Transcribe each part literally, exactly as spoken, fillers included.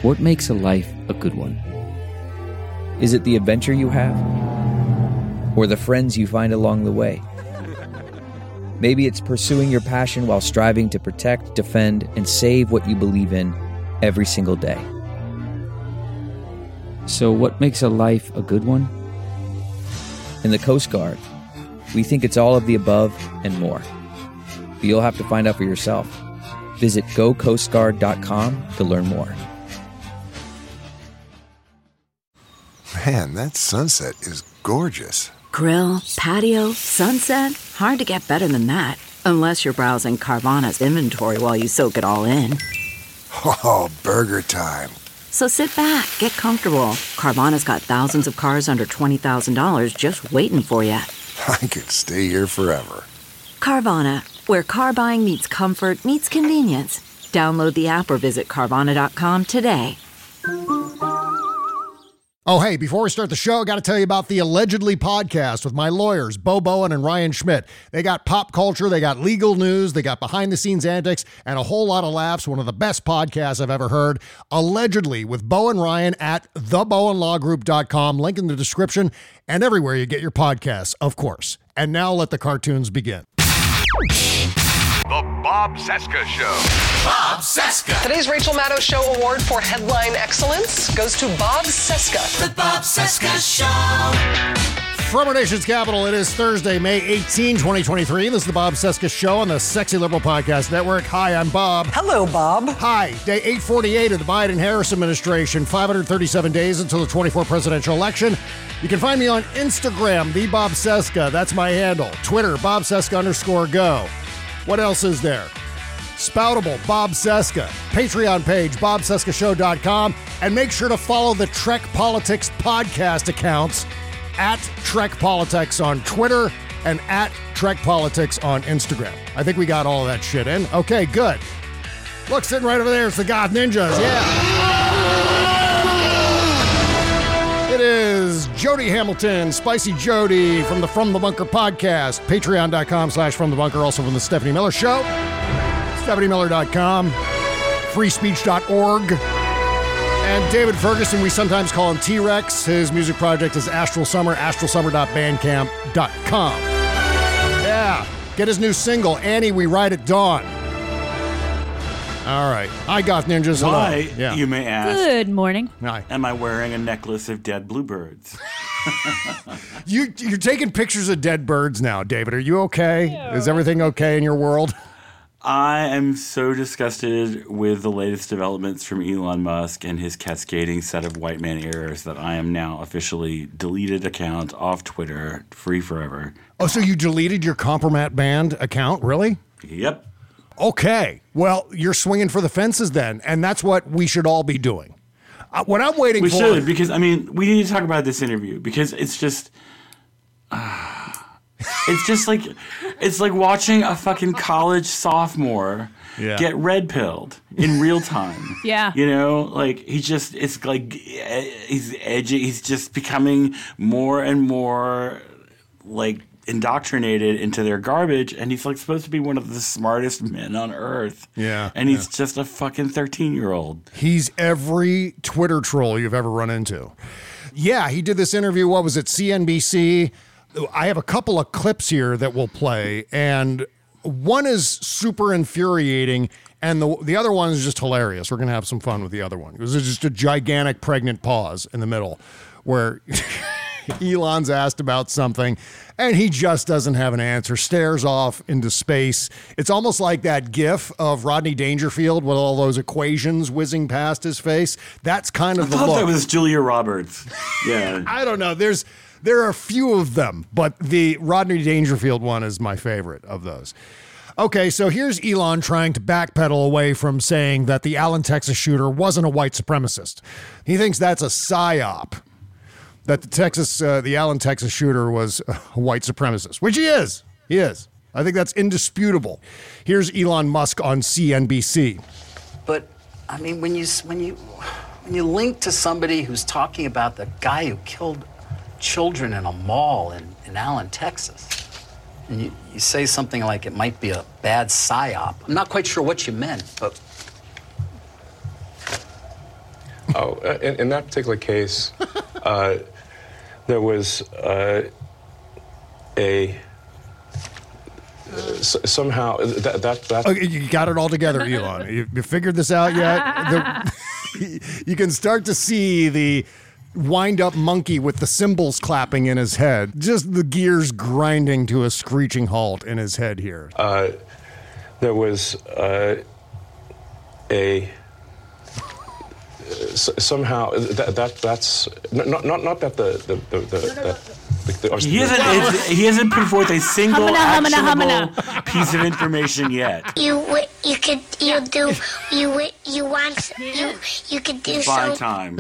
What makes a life a good one? Is it the adventure you have? Or the friends you find along the way? Maybe it's pursuing your passion while striving to protect, defend, and save what you believe in every single day. So what makes a life a good one? In the Coast Guard, we think it's all of the above and more. But you'll have to find out for yourself. Visit go coast guard dot com to learn more. Man, that sunset is gorgeous. Grill, patio, sunset. Hard to get better than that. Unless you're browsing Carvana's inventory while you soak it all in. Oh, burger time. So sit back, get comfortable. Carvana's got thousands of cars under twenty thousand dollars just waiting for you. I could stay here forever. Carvana, where car buying meets comfort, meets convenience. Download the app or visit Carvana dot com today. Oh, hey, before we start the show, I got to tell you about the Allegedly podcast with my lawyers, Bo Bowen and Ryan Schmidt. They got pop culture, they got legal news, they got behind-the-scenes antics, and a whole lot of laughs. One of the best podcasts I've ever heard. Allegedly with Bo and Ryan at the bowen law group dot com. Link in the description and everywhere you get your podcasts, of course. And now let the cartoons begin. The Bob Cesca Show. Bob Cesca. Today's Rachel Maddow Show Award for Headline Excellence goes to Bob Cesca. The Bob Cesca Show. From our nation's capital, it is Thursday, May eighteenth, twenty twenty-three. This is the Bob Cesca Show on the Sexy Liberal Podcast Network. Hi, I'm Bob. Hello, Bob. Hi. Day eight forty-eight of the Biden-Harris administration. five hundred thirty-seven days until the twenty-fourth presidential election. You can find me on Instagram, the Bob Cesca. That's my handle. Twitter, Bob Cesca underscore go. What else is there? Spoutable, Bob Cesca. Patreon page, bob cesca show dot com. And make sure to follow the Trek Politics podcast accounts at Trek Politics on Twitter and at Trek Politics on Instagram. I think we got all of that shit in. Okay, good. Look, sitting right over there, it's the Goth Ninjas. Yeah. It is Jody Hamilton, Spicy Jody from the From the Bunker podcast. Patreon dot com slash From the Bunker. Also from the Stephanie Miller Show. Stephanie Miller dot com. free speech dot org. And David Ferguson, we sometimes call him T-Rex. His music project is Astral Summer, astral summer dot bandcamp dot com. Yeah. Get his new single, Annie, We Ride at Dawn. All right. Hi, Goth Ninjas. Hello. Why, yeah. you may ask, Good morning. Hi. am I wearing a necklace of dead bluebirds? You, you're taking pictures of dead birds now, David. Are you okay? Yeah. Is everything okay in your world? I am so disgusted with the latest developments from Elon Musk and his cascading set of white man errors that I am now officially deleted account off Twitter, free forever. Oh, so you deleted your Compromat Band account? Really? Yep. Okay. Well, you're swinging for the fences then, and that's what we should all be doing. Uh, what I'm waiting we for... We should, because, I mean, we need to talk about this interview, because it's just... Uh, it's just like... It's like watching a fucking college sophomore yeah. get red-pilled in real time. Yeah. You know? Like, he just... It's like... He's edgy. He's just becoming more and more, like... indoctrinated into their garbage, and he's like supposed to be one of the smartest men on earth. Yeah. And he's yeah. just a fucking thirteen-year-old. He's every Twitter troll you've ever run into. Yeah, he did this interview, what was it, C N B C? I have a couple of clips here that we'll play, and one is super infuriating, and the the other one is just hilarious. We're going to have some fun with the other one. It was just a gigantic pregnant pause in the middle where... Elon's asked about something, and he just doesn't have an answer, stares off into space. It's almost like that gif of Rodney Dangerfield with all those equations whizzing past his face. That's kind of I the thought look. That was Julia Roberts. Yeah. I don't know. There's There are a few of them, but the Rodney Dangerfield one is my favorite of those. Okay, so here's Elon trying to backpedal away from saying that the Allen, Texas shooter wasn't a white supremacist. He thinks that's a psyop. That the Texas, uh, the Allen, Texas shooter was a white supremacist, which he is. He is. I think that's indisputable. Here's Elon Musk on C N B C. But I mean, when you when you when you link to somebody who's talking about the guy who killed children in a mall in, in Allen, Texas, and you, you say something like it might be a bad psyop. I'm not quite sure what you meant, but Oh, uh, in, in that particular case, uh, there was uh, a uh, s- somehow that that that. Okay, you got it all together, Elon. You, you figured this out yet? The, you can start to see the wind-up monkey with the cymbals clapping in his head. Just the gears grinding to a screeching halt in his head here. Uh, there was uh, a. S- somehow that, that that's not not not that the the the, the, the, the, the He hasn't he hasn't put forth a single Humana, humana, actionable piece of information yet. You wi- you could you do you wi- you want you you could do Fine so. time.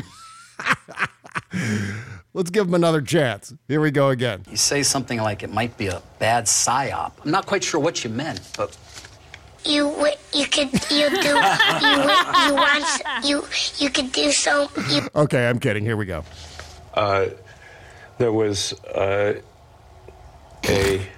Let's give him another chance. Here we go again. You say something like it might be a bad psyop. I'm not quite sure what you meant, but You wi- you could you do you wi- you want you you could do so. You Okay, I'm kidding. Here we go. Uh, there was uh, a uh,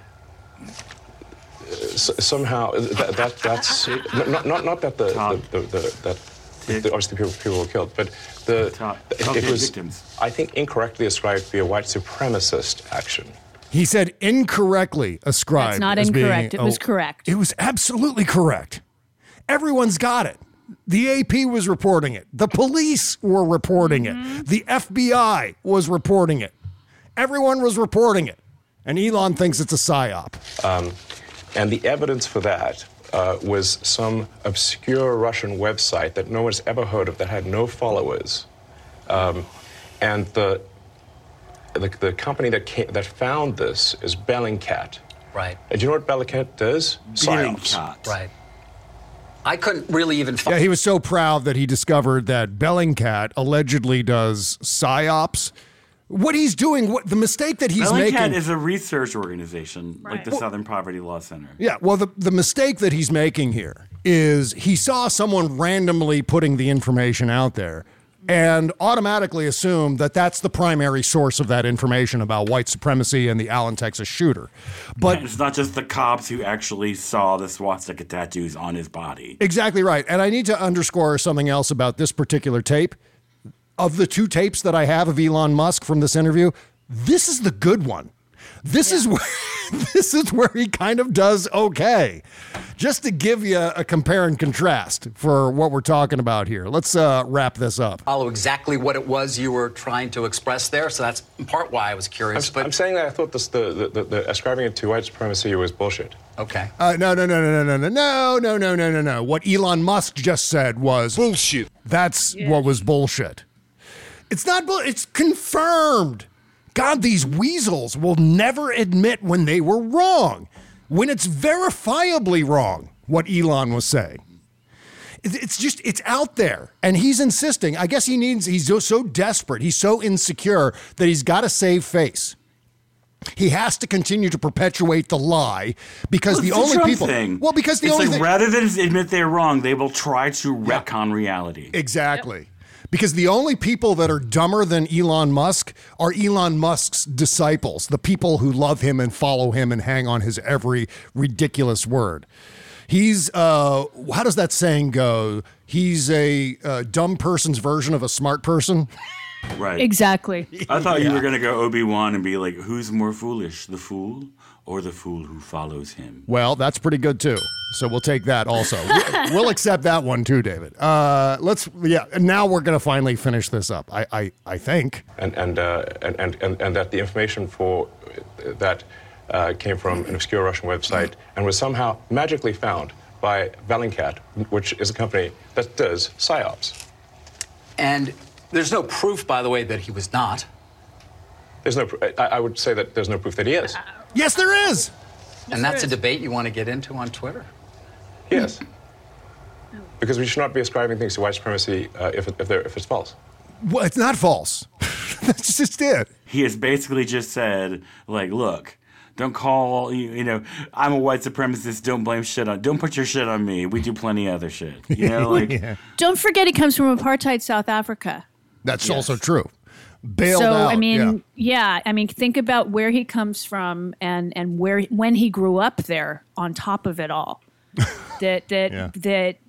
s- somehow that, that that's not not not that the the, the, the that the, obviously people, people were killed, but the it, it was I think incorrectly ascribed to be a white supremacist action. He said incorrectly ascribed. That's not as being incorrect. It was a- correct. It was absolutely correct. Everyone's got it. The A P was reporting it. The police were reporting Mm-hmm. it. The F B I was reporting it. Everyone was reporting it. And Elon thinks it's a psyop. Um, and the evidence for that uh, was some obscure Russian website that no one's ever heard of that had no followers. Um, and the, the the company that came, that found this is Bellingcat. Right. And do you know what Bellingcat does? Psyops. Right. I couldn't really even. Yeah, he was so proud that he discovered that Bellingcat allegedly does psyops. What he's doing, what the mistake that he's Bellingcat making is a research organization like the Well- Southern Poverty Law Center. Yeah, well, the, the mistake that he's making here is he saw someone randomly putting the information out there and automatically assumed that that's the primary source of that information about white supremacy and the Allen, Texas shooter. But And it's not just the cops who actually saw the swastika tattoos on his body. exactly right. And I need to underscore something else about this particular tape. Of the two tapes that I have of Elon Musk from this interview, this is the good one. This is where this is where he kind of does okay. Just to give you a compare and contrast for what we're talking about here. Let's uh, wrap this up. follow exactly what it was you were trying to express there. So that's in part why I was curious. I'm, but I'm saying that I thought this, the, the, the, the ascribing it to white supremacy was bullshit. Okay. Uh, no, no, no, no, no, no, no, no, no, no, no, no. What Elon Musk just said was bullshit. That's what was bullshit. It's not bull. It's confirmed. God, these weasels will never admit when they were wrong, when it's verifiably wrong, what Elon was saying. It- It's just, it's out there. And he's insisting. I guess he needs, he's so, so desperate. He's so insecure that he's got to save face. He has to continue to perpetuate the lie because Well, the it's only Trump people. thing. Well, because the it's only like thing. rather than admit they're wrong, they will try to retcon reality. Exactly. Because the only people that are dumber than Elon Musk are Elon Musk's disciples, the people who love him and follow him and hang on his every ridiculous word. He's, uh, how does that saying go? He's a uh, dumb person's version of a smart person. Right. Exactly. I thought you Yeah. were going to go Obi-Wan and be like, who's more foolish, the fool or the fool who follows him? Well, that's pretty good too. So we'll take that also. We'll- we'll accept that one too, David. Uh, let's, yeah, and now we're going to finally finish this up, I, I, I think. And, and, uh, and, and, and, and that the information for that uh, came from an obscure Russian website and was somehow magically found by Bellingcat, which is a company that does psyops. And there's no proof, by the way, that he was not. There's no. pr- I, I would say that there's no proof that he is. Yes, there is. And that's a debate you want to get into on Twitter. Yes. Because we should not be ascribing things to white supremacy uh, if, it, if, they're, if it's false. Well, it's not false. That's just it. He has basically just said, like, look, don't call, you, you know, I'm a white supremacist. Don't blame shit on, don't put your shit on me. We do plenty of other shit. You know, like, Yeah. Don't forget he comes from apartheid South Africa. That's also true. Bailed so out. I mean, yeah. yeah. I mean, think about where he comes from and and where when he grew up there. On top of it all, that that Yeah. that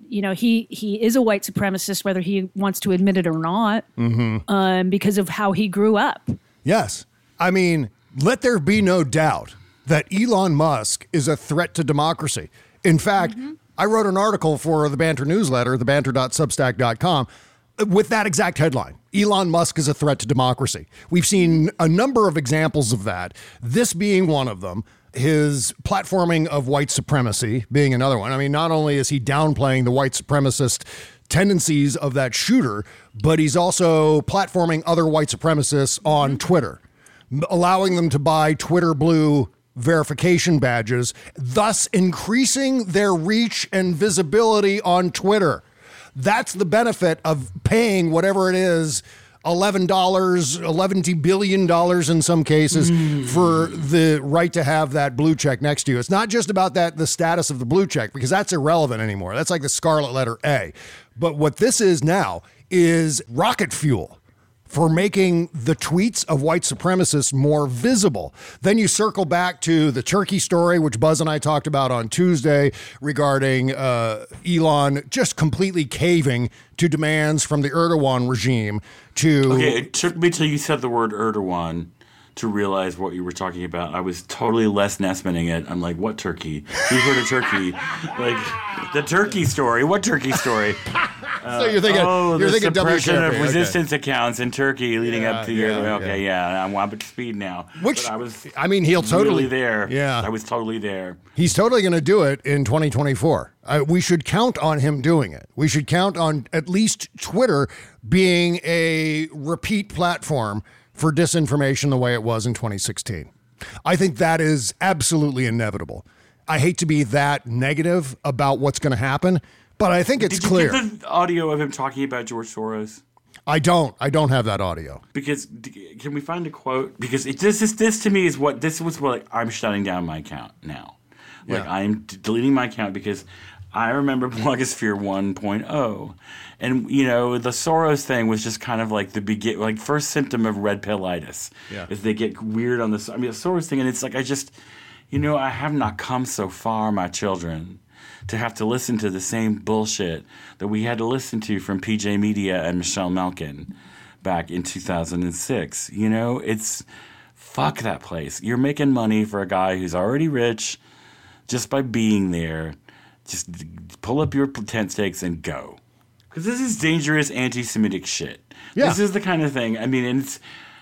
you know, he he is a white supremacist, whether he wants to admit it or not, Mm-hmm. um, because of how he grew up. Yes. I mean, let there be no doubt that Elon Musk is a threat to democracy. In fact, mm-hmm. I wrote an article for the Banter newsletter, the banter dot substack dot com, with that exact headline. Elon Musk is a threat to democracy. We've seen a number of examples of that, this being one of them. His platforming of white supremacy being another one. I mean, not only is he downplaying the white supremacist tendencies of that shooter, but he's also platforming other white supremacists on mm-hmm. Twitter, allowing them to buy Twitter Blue verification badges, thus increasing their reach and visibility on Twitter. That's the benefit of paying whatever it is, eleven dollars, eleven billion dollars in some cases, mm. for the right to have that blue check next to you. It's not just about that, the status of the blue check, because that's irrelevant anymore. That's like the scarlet letter A. But what this is now is rocket fuel for making the tweets of white supremacists more visible. Then you circle back to the Turkey story, which Buzz and I talked about on Tuesday, regarding uh, Elon just completely caving to demands from the Erdogan regime to... Okay, it took me till you said the word Erdogan to realize what you were talking about. I was totally Les Nessmaning it. I'm like, what Turkey? Who heard of Turkey? Like, the Turkey story. What Turkey story? Uh, so you're thinking, oh, you're the thinking suppression W K P, of resistance okay. accounts in Turkey leading yeah, up to yeah, your... Okay, yeah, yeah. I'm up to speed now. Which, but I was I mean, he'll totally... really there. Yeah. I was totally there. He's totally going to do it in twenty twenty-four. Uh, we should count on him doing it. We should count on at least Twitter being a repeat platform for disinformation the way it was in twenty sixteen. I think that is absolutely inevitable. I hate to be that negative about what's going to happen, but I think it's Did you clear. get the audio of him talking about George Soros? I don't. I don't have that audio. Because can we find a quote? Because it, this is this to me is what this was what like, I'm shutting down my account now. Like Yeah. I'm d- deleting my account because I remember Blogosphere one point oh, and you know the Soros thing was just kind of like the begin, like first symptom of red pillitis. Yeah. Is they get weird on this. I mean the Soros thing, and it's like I just, you know, I have not come so far, my children, to have to listen to the same bullshit that we had to listen to from P J Media and Michelle Malkin back in two thousand six. You know, it's fuck that place. You're making money for a guy who's already rich just by being there. Just pull up your tent stakes and go. Because this is dangerous anti-Semitic shit. Yeah. This is the kind of thing, I mean, it's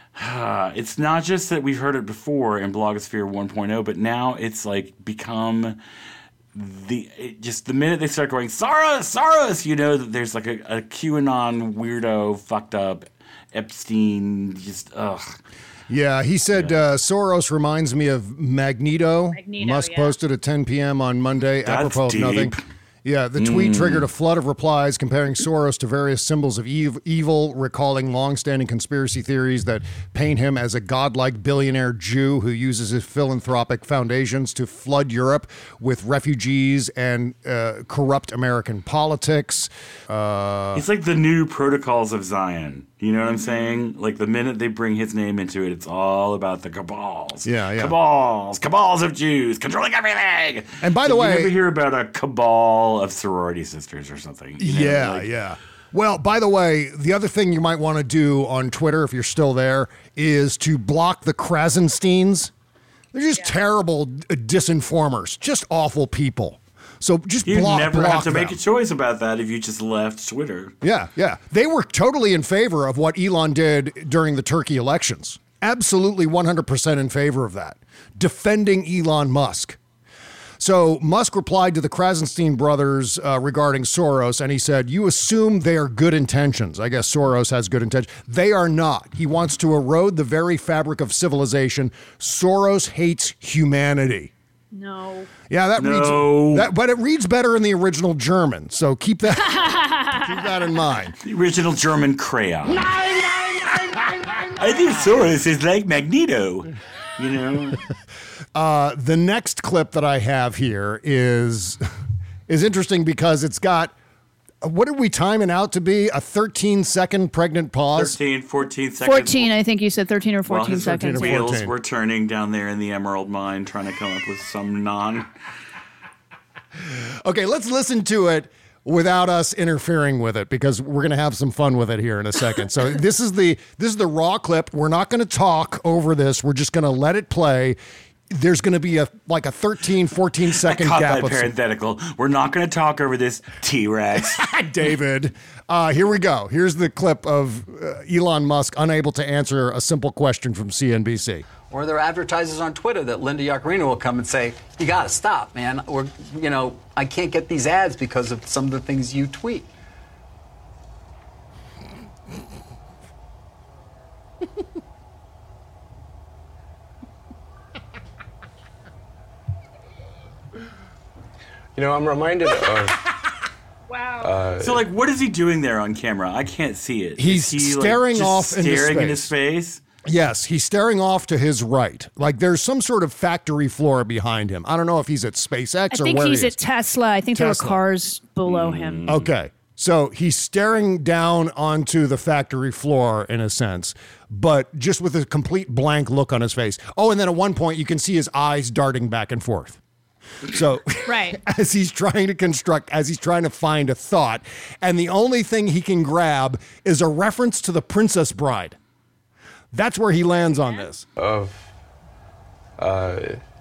uh, it's not just that we've heard it before in Blogosphere one point oh, but now it's like become the it just the minute they start going Soros, Soros, you know that there's like a, a QAnon weirdo, fucked up Epstein, just ugh. Yeah, he said Yeah. Uh, Soros reminds me of Magneto. Magneto, Musk yeah. posted at ten p.m. on Monday, That's apropos deep. of nothing. Yeah, the tweet Mm. triggered a flood of replies comparing Soros to various symbols of ev- evil, recalling long-standing conspiracy theories that paint him as a godlike billionaire Jew who uses his philanthropic foundations to flood Europe with refugees and uh, corrupt American politics. Uh, It's like the new protocols of Zion. You know what I'm saying? Like the minute they bring his name into it, it's all about the cabals. Yeah, yeah. Cabals, cabals of Jews controlling everything. And by the So way- you never hear about a cabal of sorority sisters or something. you know? Yeah, Like, yeah. Well, by the way, the other thing you might want to do on Twitter, if you're still there, is to block the Krasensteins. They're just terrible uh, disinformers, just awful people. So just You block, never block have to them. make a choice about that if you just left Twitter. Yeah, yeah. They were totally in favor of what Elon did during the Turkey elections. Absolutely one hundred percent in favor of that. Defending Elon Musk. So Musk replied to the Krasenstein brothers uh, regarding Soros, and he said, you assume they are good intentions. I guess Soros has good intentions. They are not. He wants to erode the very fabric of civilization. Soros hates humanity. No. Yeah, that No. reads that, but it reads better in the original German. So keep that keep that in mind. The original German crayon. I think Soros is like Magneto. You know? Uh, the next clip that I have here is is interesting because it's got, what did we time it out to be? A thirteen second pregnant pause? thirteen, fourteen seconds. fourteen, I think you said thirteen or While fourteen his seconds. wheels fourteen. were turning down there in the Emerald Mine, trying to come up with some non. Okay, let's listen to it without us interfering with it, because we're going to have some fun with it here in a second. So this is the this is the raw clip. We're not going to talk over this. We're just going to let it play. There's going to be a like a thirteen, fourteen second I caught gap. that of parenthetical. Some- We're not going to talk over this, T-Rex. David, uh, here we go. Here's the clip of uh, Elon Musk unable to answer a simple question from C N B C. Or there are advertisers on Twitter that Linda Yaccarino will come and say, you got to stop, man. Or, you know, I can't get these ads because of some of the things you tweet. You know, I'm reminded of... Wow. Uh, so, like, what is he doing there on camera? I can't see it. He's is he, staring like, off just into staring space. in his face. Yes, he's staring off to his right. Like there's some sort of factory floor behind him. I don't know if he's at SpaceX I or think where he's he at is. Tesla. I think Tesla. there were cars below him. Okay. So he's staring down onto the factory floor in a sense, but just with a complete blank look on his face. Oh, and then at one point you can see his eyes darting back and forth. So right. as he's trying to construct, as he's trying to find a thought, and the only thing he can grab is a reference to The Princess Bride. That's where he lands on this. Of, uh,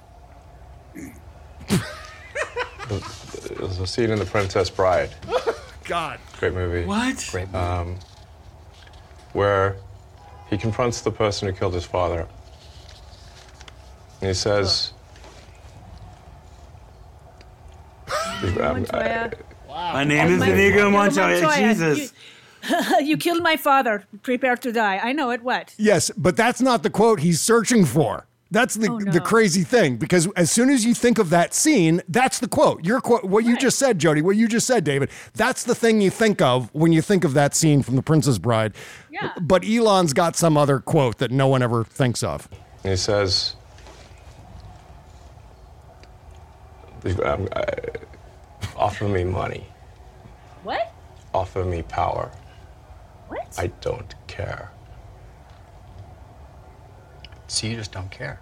there's a scene in The Princess Bride. God. Great movie. What? Great movie. Um, where he confronts the person who killed his father. And he says... um, I, My name is Inigo Montoya. Montoya. Jesus. You, you killed my father. Prepare to die. I know it. What? Yes, but that's not the quote he's searching for. That's the Oh, no. the crazy thing, because as soon as you think of that scene, that's the quote. Your quote, what you just said, Jody, what you just said, David, that's the thing you think of when you think of that scene from The Princess Bride. Yeah. But Elon's got some other quote that no one ever thinks of. and he says... Um, I, offer me money. What? Offer me power. What? I don't care. So you just don't care.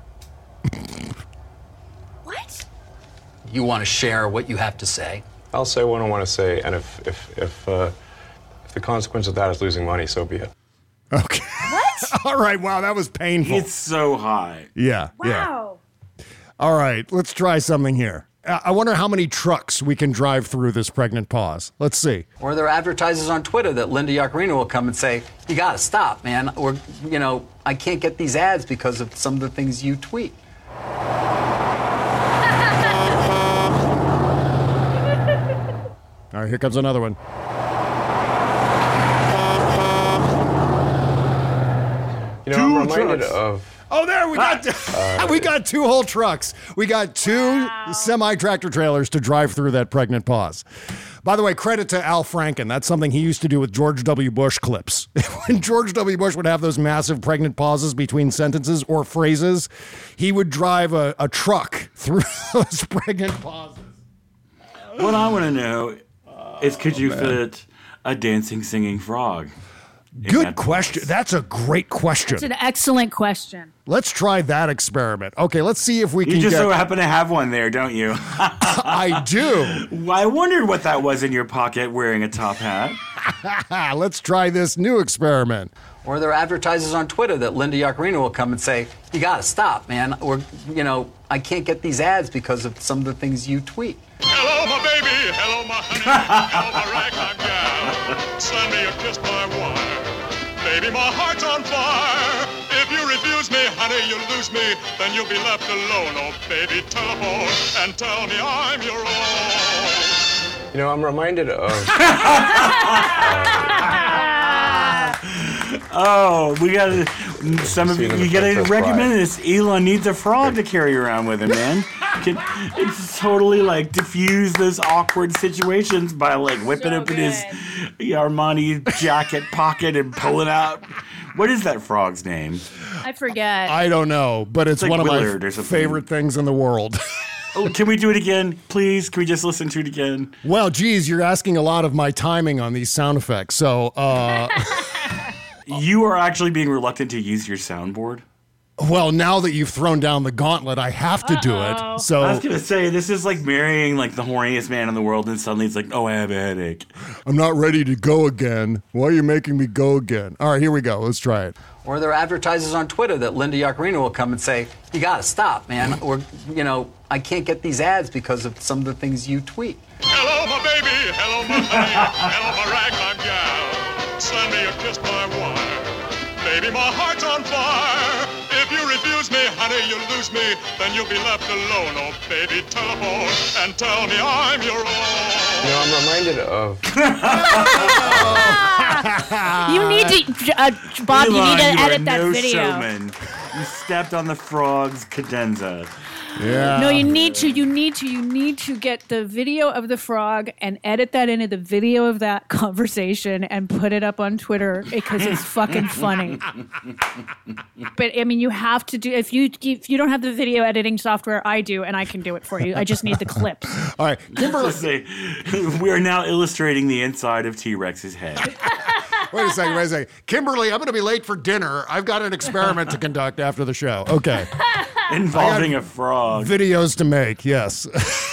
What? You want to share what you have to say. I'll say what I want to say, and if if if, uh, if the consequence of that is losing money, so be it. Okay. What? All right. Wow, that was painful. It's so high. yeah. Yeah. Wow. All right. Let's try something here. Uh, I wonder how many trucks we can drive through this pregnant pause. Let's see. Or there are advertisers on Twitter that Linda Yaccarino will come and say, you got to stop, man. Or, you know, I can't get these ads because of some of the things you tweet. All right, here comes another one. You know, Two I'm reminded trucks. of... Oh, there we got Uh, we got two whole trucks. We got two semi tractor trailers to drive through that pregnant pause. By the way, credit to Al Franken. That's something he used to do with George W. Bush clips. When George W. Bush would have those massive pregnant pauses between sentences or phrases, he would drive a, a truck through those pregnant pauses. What I want to know is, could you man. fit a dancing, singing frog? in Good that question. That's a great question. It's an excellent question. Let's try that experiment. Okay, let's see if we You can just get... so happen to have one there, don't you? I do. I wondered what that was in your pocket wearing a top hat. Let's try this new experiment. Or there are advertisers on Twitter that Linda Yaccarino will come and say, you got to stop, man. Or, you know, I can't get these ads because of some of the things you tweet. Hello, my baby. Hello, my honey. Hello, my ragtime gal. Send me a kiss by wire. Baby, my heart's on fire. If you refuse me, honey, you lose me. Then you'll be left alone. Oh, baby, telephone and tell me I'm your own. You know, I'm reminded of... Oh, we gotta. Some of you, Scene in The you gotta Princess recommend Bride. this. Elon needs a frog to carry around with him, man. Can, it's totally like diffuse those awkward situations by like whipping So open good. his Armani jacket pocket and pulling out. What is that frog's name? I forget. I don't know, but it's, It's like one of Willard my or something. favorite things in the world. Oh, can we do it again, please? Can we just listen to it again? Well, geez, you're asking a lot of my timing on these sound effects. So, uh, You are actually being reluctant to use your soundboard. Well, now that you've thrown down the gauntlet, I have to do Uh-oh. it. So I was gonna say this is like marrying like the horniest man in the world, and suddenly it's like, oh, I have a headache. I'm not ready to go again. Why are you making me go again? All right, here we go. Let's try it. Or there are advertisers on Twitter that Linda Yaccarino will come and say, you got to stop, man. Or, you know, I can't get these ads because of some of the things you tweet. Hello, my baby. Hello, my honey. Hello, my ragtime gal. Send me a kiss by wire. Baby, my heart's on fire. If you refuse me, honey, you lose me. Then you'll be left alone. Oh, baby, telephone and tell me I'm your own. You know, I'm reminded of. You need to, uh, Bob. Elon, you need to you edit are that no video. Showman. You stepped on the frog's cadenza. Yeah. No, you need to. You need to. You need to get the video of the frog and edit that into the video of that conversation and put it up on Twitter because it's fucking funny. But I mean, you have to do. If you if you don't have the video editing software, I do, and I can do it for you. I just need the clips. All right, Kimberly. Say, we are now illustrating the inside of T-Rex's head. Wait a second, wait a second. Kimberly, I'm going to be late for dinner. I've got an experiment to conduct after the show. Okay. Involving a frog. Videos to make, yes.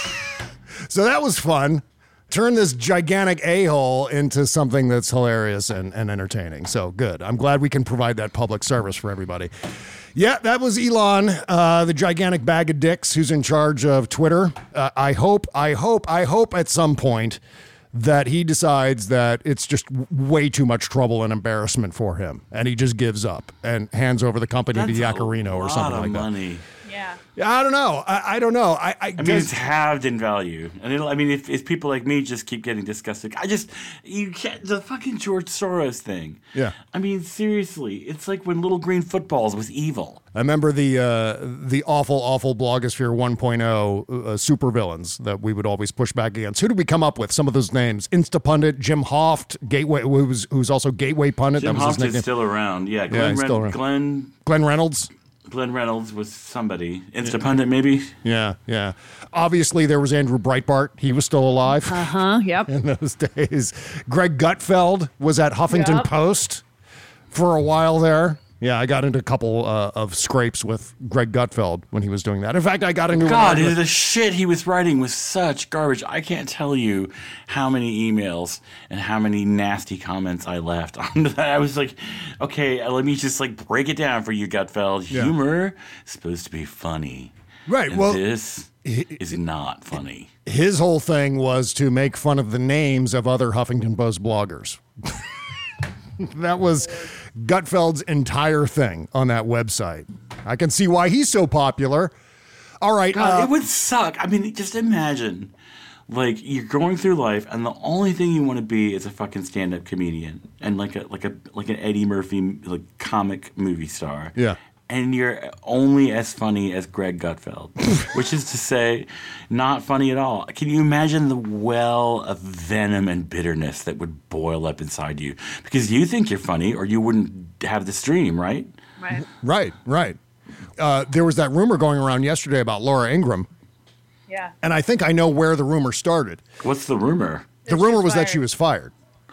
So that was fun. Turn this gigantic a-hole into something that's hilarious and, and entertaining. So good. I'm glad we can provide that public service for everybody. Yeah, that was Elon, uh, the gigantic bag of dicks who's in charge of Twitter. Uh, I hope, I hope, I hope at some point that he decides that it's just w- way too much trouble and embarrassment for him, and he just gives up and hands over the company That's to Yaccarino or something of like money. that. Yeah, I don't know. I, I don't know. I, I, I mean, does- it's halved in value, and it'll, I mean, if, if people like me just keep getting disgusted, I just you can't. The fucking George Soros thing. Yeah. I mean, seriously, it's like when Little Green Footballs was evil. I remember the uh, the awful, awful Blogosphere one point oh uh, supervillains that we would always push back against. Who did we come up with? Some of those names: Instapundit, Jim Hoft, Gateway, who's who's also Gateway Pundit. Jim that was his Hoft is nickname. still around. Yeah, Yeah, Glenn, he's Ren- still around. Glenn Glenn Reynolds. Glenn Reynolds was somebody. Instapundit, maybe. Yeah, yeah. Obviously, there was Andrew Breitbart. He was still alive. Uh huh. Yep. In those days. Greg Gutfeld was at Huffington Yep. Post for a while there. Yeah, I got into a couple uh, of scrapes with Greg Gutfeld when he was doing that. In fact, I got into an God, argument- the shit he was writing was such garbage. I can't tell you how many emails and how many nasty comments I left on that. I was like, okay, let me just like break it down for you, Gutfeld. Yeah. Humor is supposed to be funny. Right, And well, this is not funny. his whole thing was to make fun of the names of other Huffington Post bloggers. That was Gutfeld's entire thing on that website. I can see why he's so popular. All right. God, uh, it would suck. I mean, just imagine, like, you're going through life, and the only thing you want to be is a fucking stand-up comedian and like a like a like an Eddie Murphy like comic movie star. Yeah. And you're only as funny as Greg Gutfeld, which is to say, not funny at all. Can you imagine the well of venom and bitterness that would boil up inside you? Because you think you're funny, or you wouldn't have the stream, right? Right. Right, right. Uh, there was that rumor going around yesterday about Laura Ingraham, Yeah. and I think I know where the rumor started. What's the rumor? The rumor was that she was fired.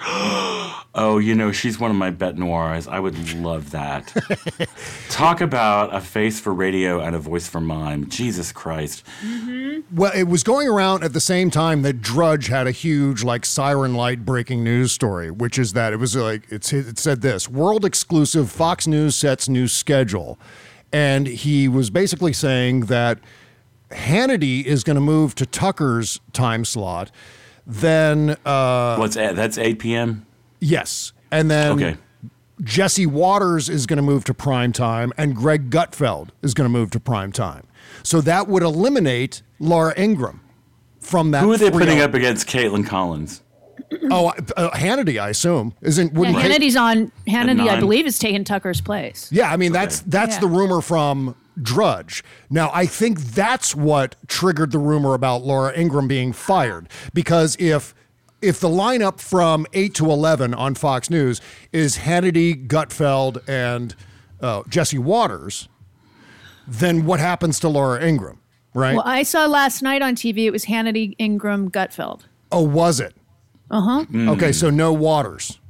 Oh, you know, she's one of my bête noirs. I would love that. Talk about a face for radio and a voice for mime. Jesus Christ. Well, it was going around at the same time that Drudge had a huge, like, siren light breaking news story, which is that it was like, it's, it said this, world exclusive Fox News sets new schedule. And he was basically saying that Hannity is going to move to Tucker's time slot. Then, uh, What's that? That's eight p.m.? Yes. And then Okay. Jesse Waters is going to move to prime time, and Greg Gutfeld is going to move to prime time. So that would eliminate Laura Ingraham from that. Who are they trio. putting up against Caitlin Collins? Oh, uh, Hannity, I assume. Isn't Yeah, wouldn't Kate- Hannity's on. Hannity, I nine. believe, is taking Tucker's place. Yeah, I mean that's that's Yeah. the rumor from Drudge. Now, I think that's what triggered the rumor about Laura Ingraham being fired, because if if the lineup from eight to eleven on Fox News is Hannity, Gutfeld, and uh, Jesse Waters, then what happens to Laura Ingraham, right? Well, I saw last night on T V. It was Hannity, Ingram, Gutfeld. Oh, was it? Uh huh. Okay, so no Waters.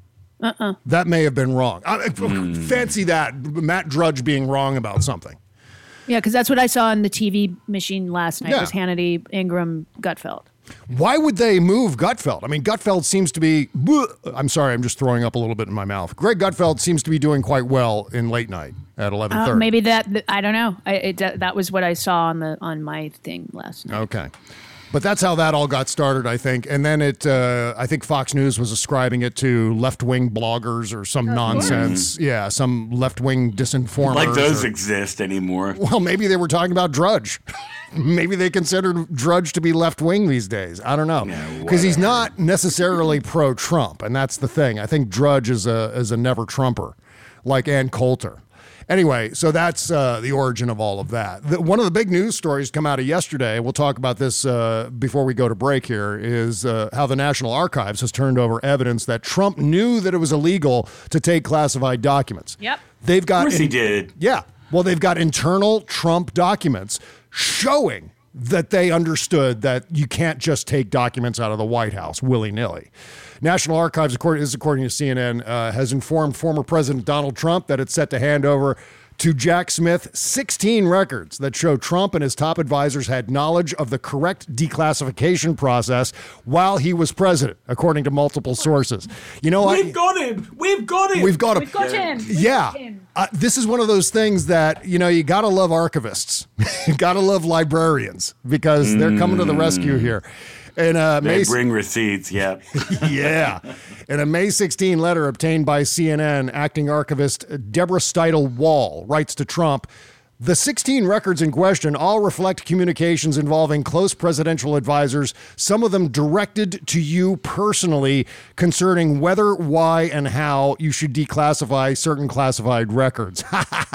Uh-uh. That may have been wrong. I, mm. Fancy that, Matt Drudge being wrong about something. Yeah, because that's what I saw on the T V machine last night Yeah. was Hannity, Ingram, Gutfeld. Why would they move Gutfeld? I mean, Gutfeld seems to be, I'm sorry, I'm just throwing up a little bit in my mouth. Greg Gutfeld seems to be doing quite well in late night at eleven thirty. Uh, maybe that, I don't know. I, it, that was what I saw on the on my thing last night. Okay. But that's how that all got started, I think. And then it, uh, I think Fox News was ascribing it to left-wing bloggers or some Of nonsense. Yeah, some left-wing disinformers. Like those or, exist anymore. Well, maybe they were talking about Drudge. Maybe they considered Drudge to be left-wing these days. I don't know. Because he's not necessarily pro-Trump, and that's the thing. I think Drudge is a, is a never-Trumper, like Ann Coulter. Anyway, so that's uh, the origin of all of that. The, one of the big news stories come out of yesterday, we'll talk about this uh, before we go to break here, is uh, how the National Archives has turned over evidence that Trump knew that it was illegal to take classified documents. Yep. They've got Of course in- he did. Yeah. Well, they've got internal Trump documents showing that they understood that you can't just take documents out of the White House willy-nilly. National Archives, according, this is according to C N N, uh, has informed former President Donald Trump that it's set to hand over to Jack Smith sixteen records that show Trump and his top advisors had knowledge of the correct declassification process while he was president, according to multiple sources. You know what? We've got him. We've got him. We've got him. We've got him. We've Yeah. got him. Uh, this is one of those things that, you know, you got to love archivists. You got to love librarians because they're coming to the rescue here. And uh, They May, bring receipts, yeah. yeah. In a May sixteenth letter obtained by C N N, acting archivist Deborah Steidel Wall writes to Trump, the sixteen records in question all reflect communications involving close presidential advisors, some of them directed to you personally concerning whether, why, and how you should declassify certain classified records.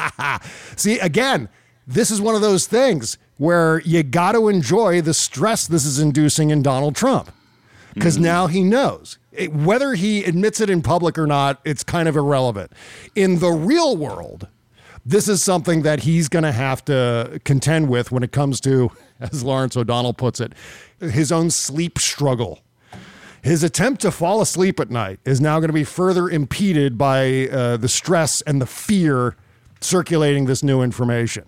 See, again, this is one of those things where you got to enjoy the stress this is inducing in Donald Trump. Because mm-hmm. now he knows. It, whether he admits it in public or not, it's kind of irrelevant. In the real world, this is something that he's going to have to contend with when it comes to, as Lawrence O'Donnell puts it, his own sleep struggle. His attempt to fall asleep at night is now going to be further impeded by uh, the stress and the fear circulating this new information.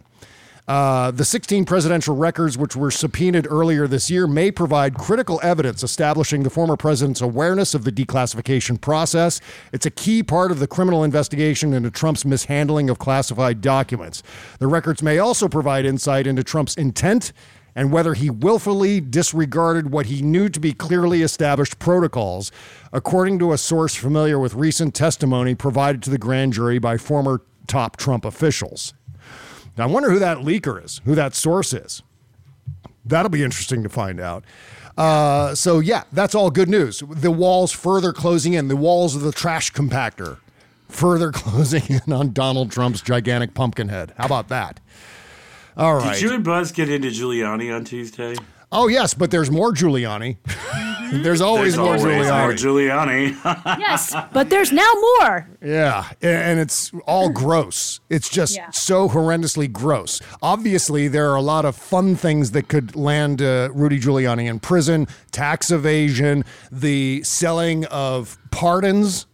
Uh, the sixteen presidential records, which were subpoenaed earlier this year, may provide critical evidence establishing the former president's awareness of the declassification process. It's a key part of the criminal investigation into Trump's mishandling of classified documents. The records may also provide insight into Trump's intent and whether he willfully disregarded what he knew to be clearly established protocols, according to a source familiar with recent testimony provided to the grand jury by former top Trump officials. Now, I wonder who that leaker is, who that source is. That'll be interesting to find out. Uh, so, yeah, that's all good news. The walls further closing in. The walls of the trash compactor further closing in on Donald Trump's gigantic pumpkin head. How about that? All right. Did you and Buzz get into Giuliani on Tuesday? Oh, yes, but there's more Giuliani. There's always There's more always Giuliani. more Giuliani. Yes, but there's now more. Yeah, and it's all gross. It's just Yeah. so horrendously gross. Obviously, there are a lot of fun things that could land uh, Rudy Giuliani in prison, tax evasion, the selling of pardons.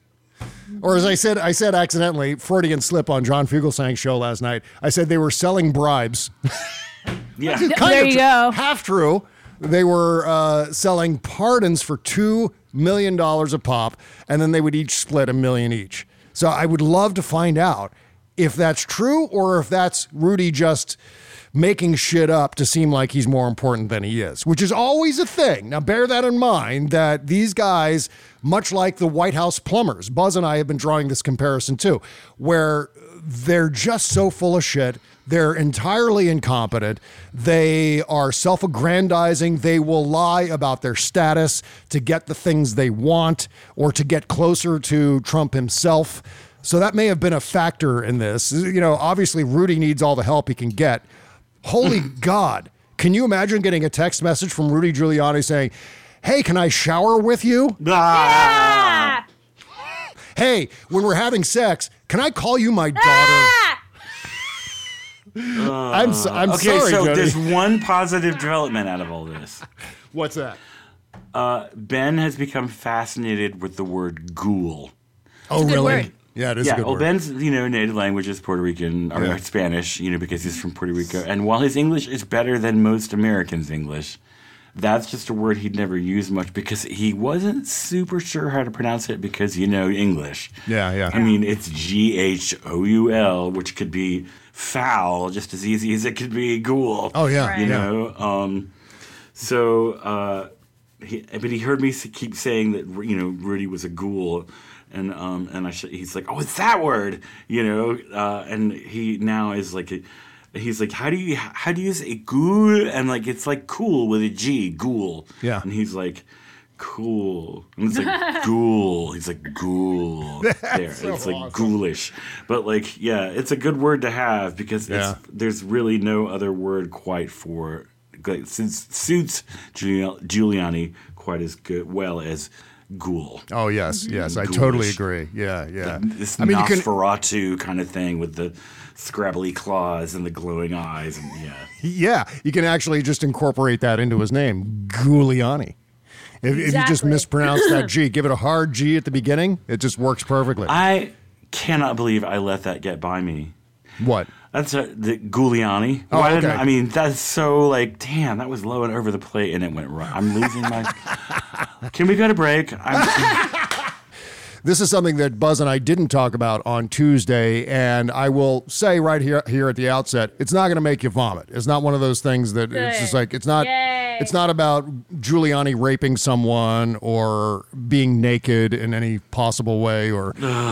Or as I said, I said accidentally, Freudian slip on John Fugelsang's show last night. I said they were selling bribes. Yeah. Kind There of you tr- go. Half true. They were uh, selling pardons for two million dollars a pop, and then they would each split a million each. So I would love to find out if that's true or if that's Rudy just making shit up to seem like he's more important than he is, which is always a thing. Now, bear that in mind that these guys, much like the White House plumbers, Buzz and I have been drawing this comparison too, where they're just so full of shit. They're entirely incompetent. They are self-aggrandizing. They will lie about their status to get the things they want or to get closer to Trump himself. So that may have been a factor in this. You know, obviously Rudy needs all the help he can get. Holy God. Can you imagine getting a text message from Rudy Giuliani saying, hey, can I shower with you? Ah! Hey, when we're having sex, can I call you my daughter? Ah! Uh, I'm so, I'm okay, sorry, so Jody. there's one positive development out of all this. What's that? Uh, Ben has become fascinated with the word ghoul. Oh, It's a good really? word. Yeah, it is yeah, a good well, word. Ben's, you know, native language is Puerto Rican or Yeah. Spanish, you know, because he's from Puerto Rico. And while his English is better than most Americans' English, that's just a word he'd never used much because he wasn't super sure how to pronounce it because, you know, English. Yeah, yeah. I mean, it's G H O U L, which could be foul just as easy as it could be ghoul. Oh, yeah. You Right. know? Um, so, uh, he, but he heard me s- keep saying that, you know, Rudy was a ghoul. And um and I sh- he's like, oh, it's that word, you know, uh, and he now is like, a, he's like, how do you how do you say ghoul? And like it's like cool with a G, ghoul. Yeah. And he's like, cool. And it's like ghoul. He's like ghoul. There, so it's like awesome. ghoulish. But like, yeah, it's a good word to have because Yeah. it's, there's really no other word quite for like since suits Giul- Giuliani quite as good well as ghoul. Oh, yes, yes. I Ghoulish. totally agree. Yeah, yeah. This I mean, you can, Nosferatu kind of thing with the scrabbly claws and the glowing eyes, and yeah, yeah, you can actually just incorporate that into his name, Giuliani. If, if you just Exactly. mispronounce that G, give it a hard G at the beginning, it just works perfectly. I cannot believe I let that get by me. What? That's a, the Giuliani. Oh, Why didn't- okay. I mean, that's so like, damn, that was low and over the plate, and it went right. I'm losing my. Can we go to break? I'm, This is something that Buzz and I didn't talk about on Tuesday, and I will say right here here at the outset, it's not going to make you vomit. It's not one of those things that it's just like it's not. Yay. It's not about Giuliani raping someone or being naked in any possible way or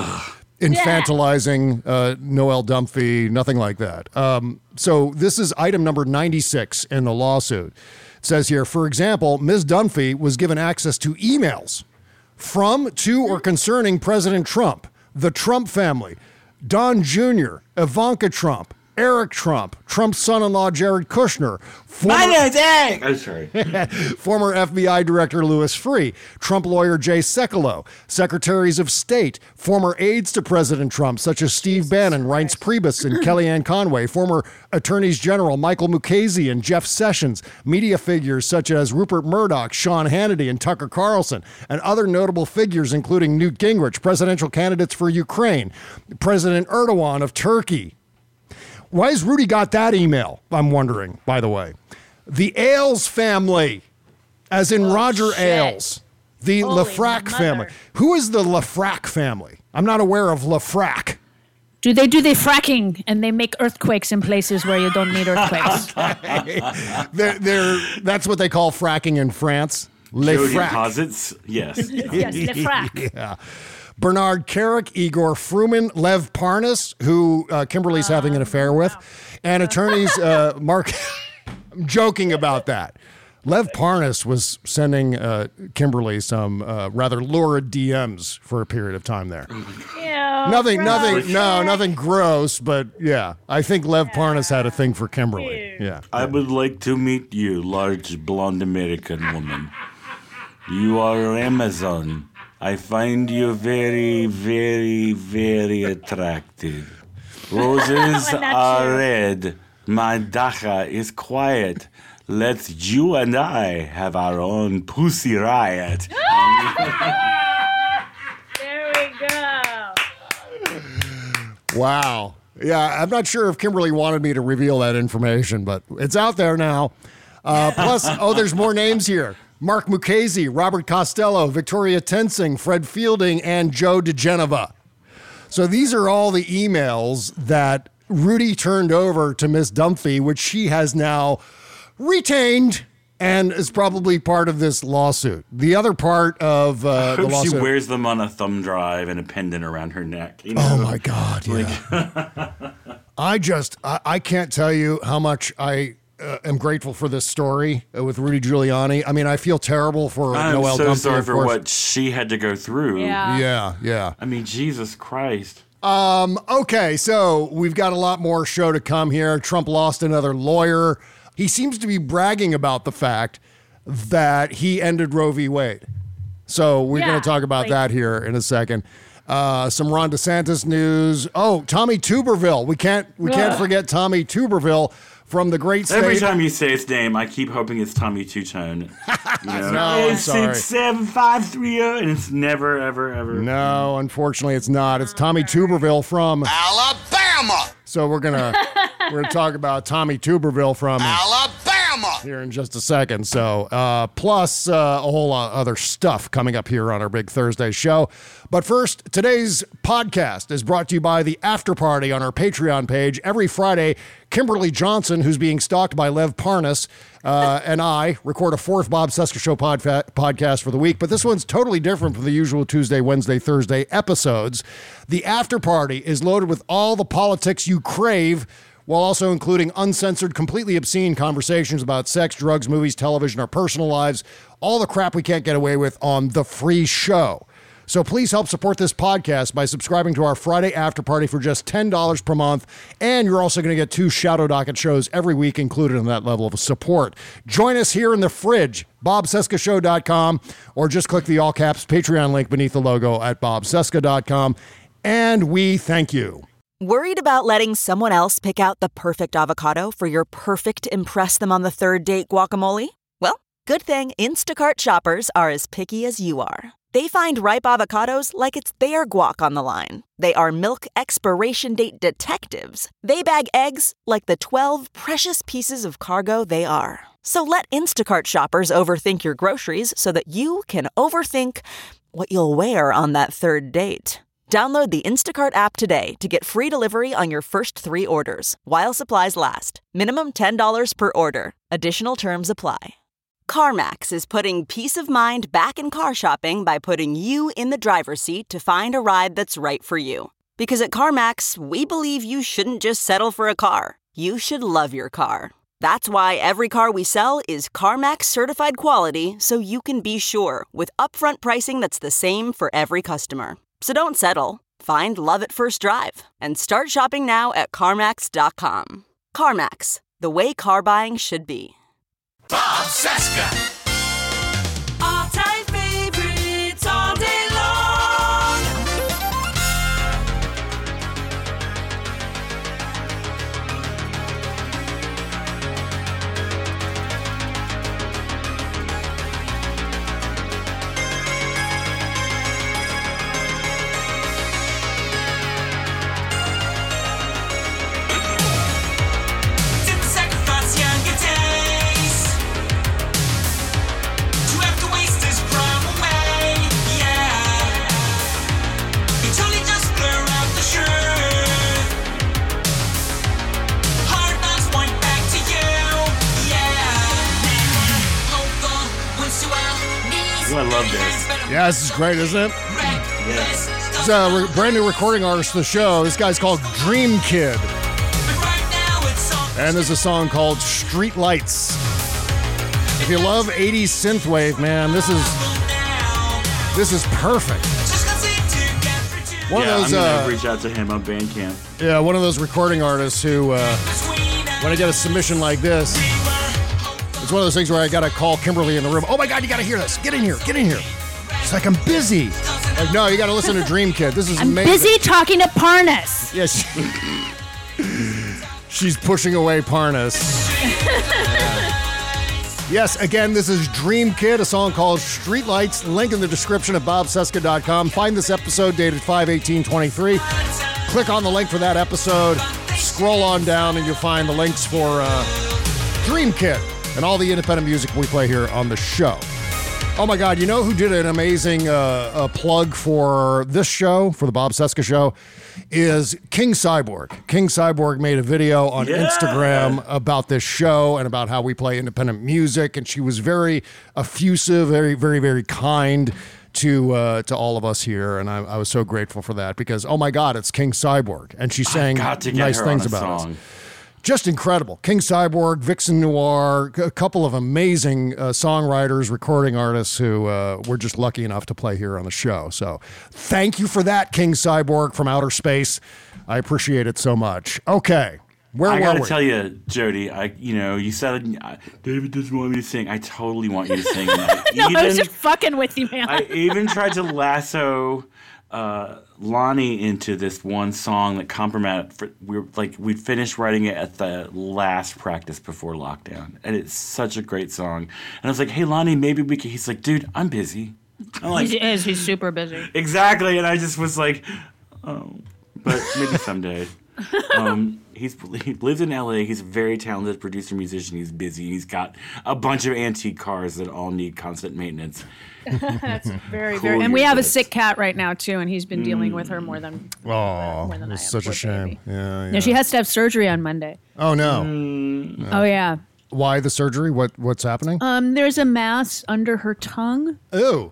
infantilizing uh, Noel Dunphy, nothing like that. Um, so this is item number ninety-six in the lawsuit. It says here, for example, Miz Dunphy was given access to emails from, to, or concerning President Trump, the Trump family, Don Junior, Ivanka Trump, Eric Trump, Trump's son-in-law Jared Kushner, former, I'm sorry. former F B I Director Louis Freeh, Trump lawyer Jay Sekulow, secretaries of state, former aides to President Trump such as Steve Bannon, Reince Priebus, and Kellyanne Conway, former attorneys general Michael Mukasey and Jeff Sessions, media figures such as Rupert Murdoch, Sean Hannity, and Tucker Carlson, and other notable figures including Newt Gingrich, presidential candidates for Ukraine, President Erdogan of Turkey. Why has Rudy got that email? I'm wondering, by the way. The Ailes family, as in Roger shit. Ailes. The Holy Lafrac mother. family. Who is the Lafrac family? I'm not aware of Lafrac. Do they do the fracking and they make earthquakes in places where you don't need earthquakes? they're, they're, that's what they call fracking in France. Le Jody frac. Posits, yes. Yes, the frack. Yeah. Bernard Carrick, Igor Fruman, Lev Parnas, who uh, Kimberly's having an affair with, and attorneys uh, Mark. I'm joking about that. Lev Parnas was sending uh, Kimberly some uh, rather lurid D Ms for a period of time there. Yeah, nothing, gross. nothing, no, nothing gross, but yeah, I think Lev Parnas had a thing for Kimberly. Yeah. I would like to meet you, large blonde American woman. You are Amazon. I find you very, very, very attractive. Roses Not are you. red. My dacha is quiet. Let's you and I have our own pussy riot. There we go. Wow. Yeah, I'm not sure if Kimberly wanted me to reveal that information, but it's out there now. Uh, plus, oh, there's more names here. Mark Mukasey, Robert Costello, Victoria Tensing, Fred Fielding, and Joe DeGeneva. So these are all the emails that Rudy turned over to Miss Dunphy, which she has now retained and is probably part of this lawsuit. The other part of uh, I the hope lawsuit. she wears them on a thumb drive and a pendant around her neck. You know? Oh my God! Yeah. I just I, I can't tell you how much I uh, am grateful for this story uh, with Rudy Giuliani. I mean, I feel terrible for I'm Noel so Dunphy, sorry of for course. what she had to go through. Yeah. Yeah, yeah. I mean, Jesus Christ. Um, okay, so we've got a lot more show to come here. Trump lost another lawyer. He seems to be bragging about the fact that he ended Roe v. Wade. So we're Yeah, going to talk about like- that here in a second. Uh, some Ron DeSantis news. Oh, Tommy Tuberville. We can't we can't Ugh. forget Tommy Tuberville, from the great state. Every time you say his name, I keep hoping it's Tommy Two-Tone. You know, No, eight I'm sorry. six seven five three zero, and it's never, ever, ever. No, unfortunately, it's not. It's Tommy Tuberville from Alabama. So we're gonna we're gonna talk about Tommy Tuberville from Alabama. here in just a second. So uh, plus uh, a whole lot of other stuff coming up here on our big Thursday show. But first, today's podcast is brought to you by the After Party on our Patreon page. Every Friday, Kimberly Johnson, who's being stalked by Lev Parnas, uh, and I record a fourth Bob Cesca Show podfa- podcast for the week. But this one's totally different from the usual Tuesday, Wednesday, Thursday episodes. The After Party is loaded with all the politics you crave, while also including uncensored, completely obscene conversations about sex, drugs, movies, television, our personal lives, all the crap we can't get away with on the free show. So please help support this podcast by subscribing to our Friday After Party for just ten dollars per month. And you're also going to get two Shadow Docket shows every week included in that level of support. Join us here in the fridge, bob cesca show dot com, or just click the all caps Patreon link beneath the logo at bob cesca dot com. And we thank you. Worried about letting someone else pick out the perfect avocado for your perfect impress them on the third date guacamole? Well, good thing Instacart shoppers are as picky as you are. They find ripe avocados like it's their guac on the line. They are milk expiration date detectives. They bag eggs like the twelve precious pieces of cargo they are. So let Instacart shoppers overthink your groceries so that you can overthink what you'll wear on that third date. Download the Instacart app today to get free delivery on your first three orders, while supplies last. Minimum ten dollars per order. Additional terms apply. CarMax is putting peace of mind back in car shopping by putting you in the driver's seat to find a ride that's right for you. Because at CarMax, we believe you shouldn't just settle for a car. You should love your car. That's why every car we sell is CarMax certified quality, so you can be sure with upfront pricing that's the same for every customer. So don't settle. Find love at first drive and start shopping now at CarMax dot com. CarMax, the way car buying should be. Bob Cesca. All-time favorites all day long. Didn't sacrifice younger days to have to waste his prime away, yeah. He totally just blur out the truth. Hard knocks point back to you, yeah. Hopeful, once you out, knees. Ooh, I love this. Yeah, this is great, isn't it? Yes. It's a re- brand new recording artist of the show. This guy's called Dream Kid. And there's a song called Street Lights. If you love eighties synthwave, man, this is this is perfect. One yeah, of those I'm gonna uh, reach out to him on Bandcamp. yeah, one of those recording artists who uh, when I get a submission like this, it's one of those things where I gotta call Kimberly in the room. Oh my god, you gotta hear this. Get in here, get in here. It's like, I'm busy. Like, no, you gotta listen to Dream Kid. This is I'm amazing. busy talking to Parnas. Yes. She's pushing away Parnas. Yes, again, this is Dream Kid, a song called Streetlights. Link in the description at bob cesca dot com. Find this episode dated five eighteen twenty-three. Click on the link for that episode. Scroll on down and you'll find the links for uh, Dream Kid and all the independent music we play here on the show. Oh my God, you know who did an amazing uh, uh, plug for this show, for the Bob Cesca Show, is King Cyborg. King Cyborg made a video on Yeah. Instagram about this show and about how we play independent music, and she was very effusive, very, very, very kind to uh, to all of us here, and I, I was so grateful for that because, oh my God, it's King Cyborg, and she's saying got to get nice her things on a about song. us. Just incredible. King Cyborg, Vixen Noir, a couple of amazing uh, songwriters, recording artists who uh, we're just lucky enough to play here on the show. So thank you for that, King Cyborg from outer space. I appreciate it so much. Okay, where I were gotta we? tell you, Jody. I, you know, you said uh, David doesn't want me to sing. I totally want you to sing. And I No, even, I was just fucking with you, man. I even tried to lasso uh, Lonnie into this one song that compromised. For, we were like we'd finished writing it at the last practice before lockdown, and it's such a great song. And I was like, "Hey, Lonnie, maybe we could." He's like, "Dude, I'm busy." I'm like, he is. He's super busy. Exactly, and I just was like, "Oh, but maybe someday." um, he's he lives in L A. He's a very talented producer, musician. He's busy. He's got a bunch of antique cars that all need constant maintenance. That's very, Cool very. And we have a years. sick cat right now too, and he's been dealing with her more than. Oh, more than I it's am, such a poor shame. baby. Yeah, yeah. No, she has to have surgery on Monday. Oh no. Mm. Oh yeah. Why the surgery? What what's happening? Um, there's a mass under her tongue. Ew.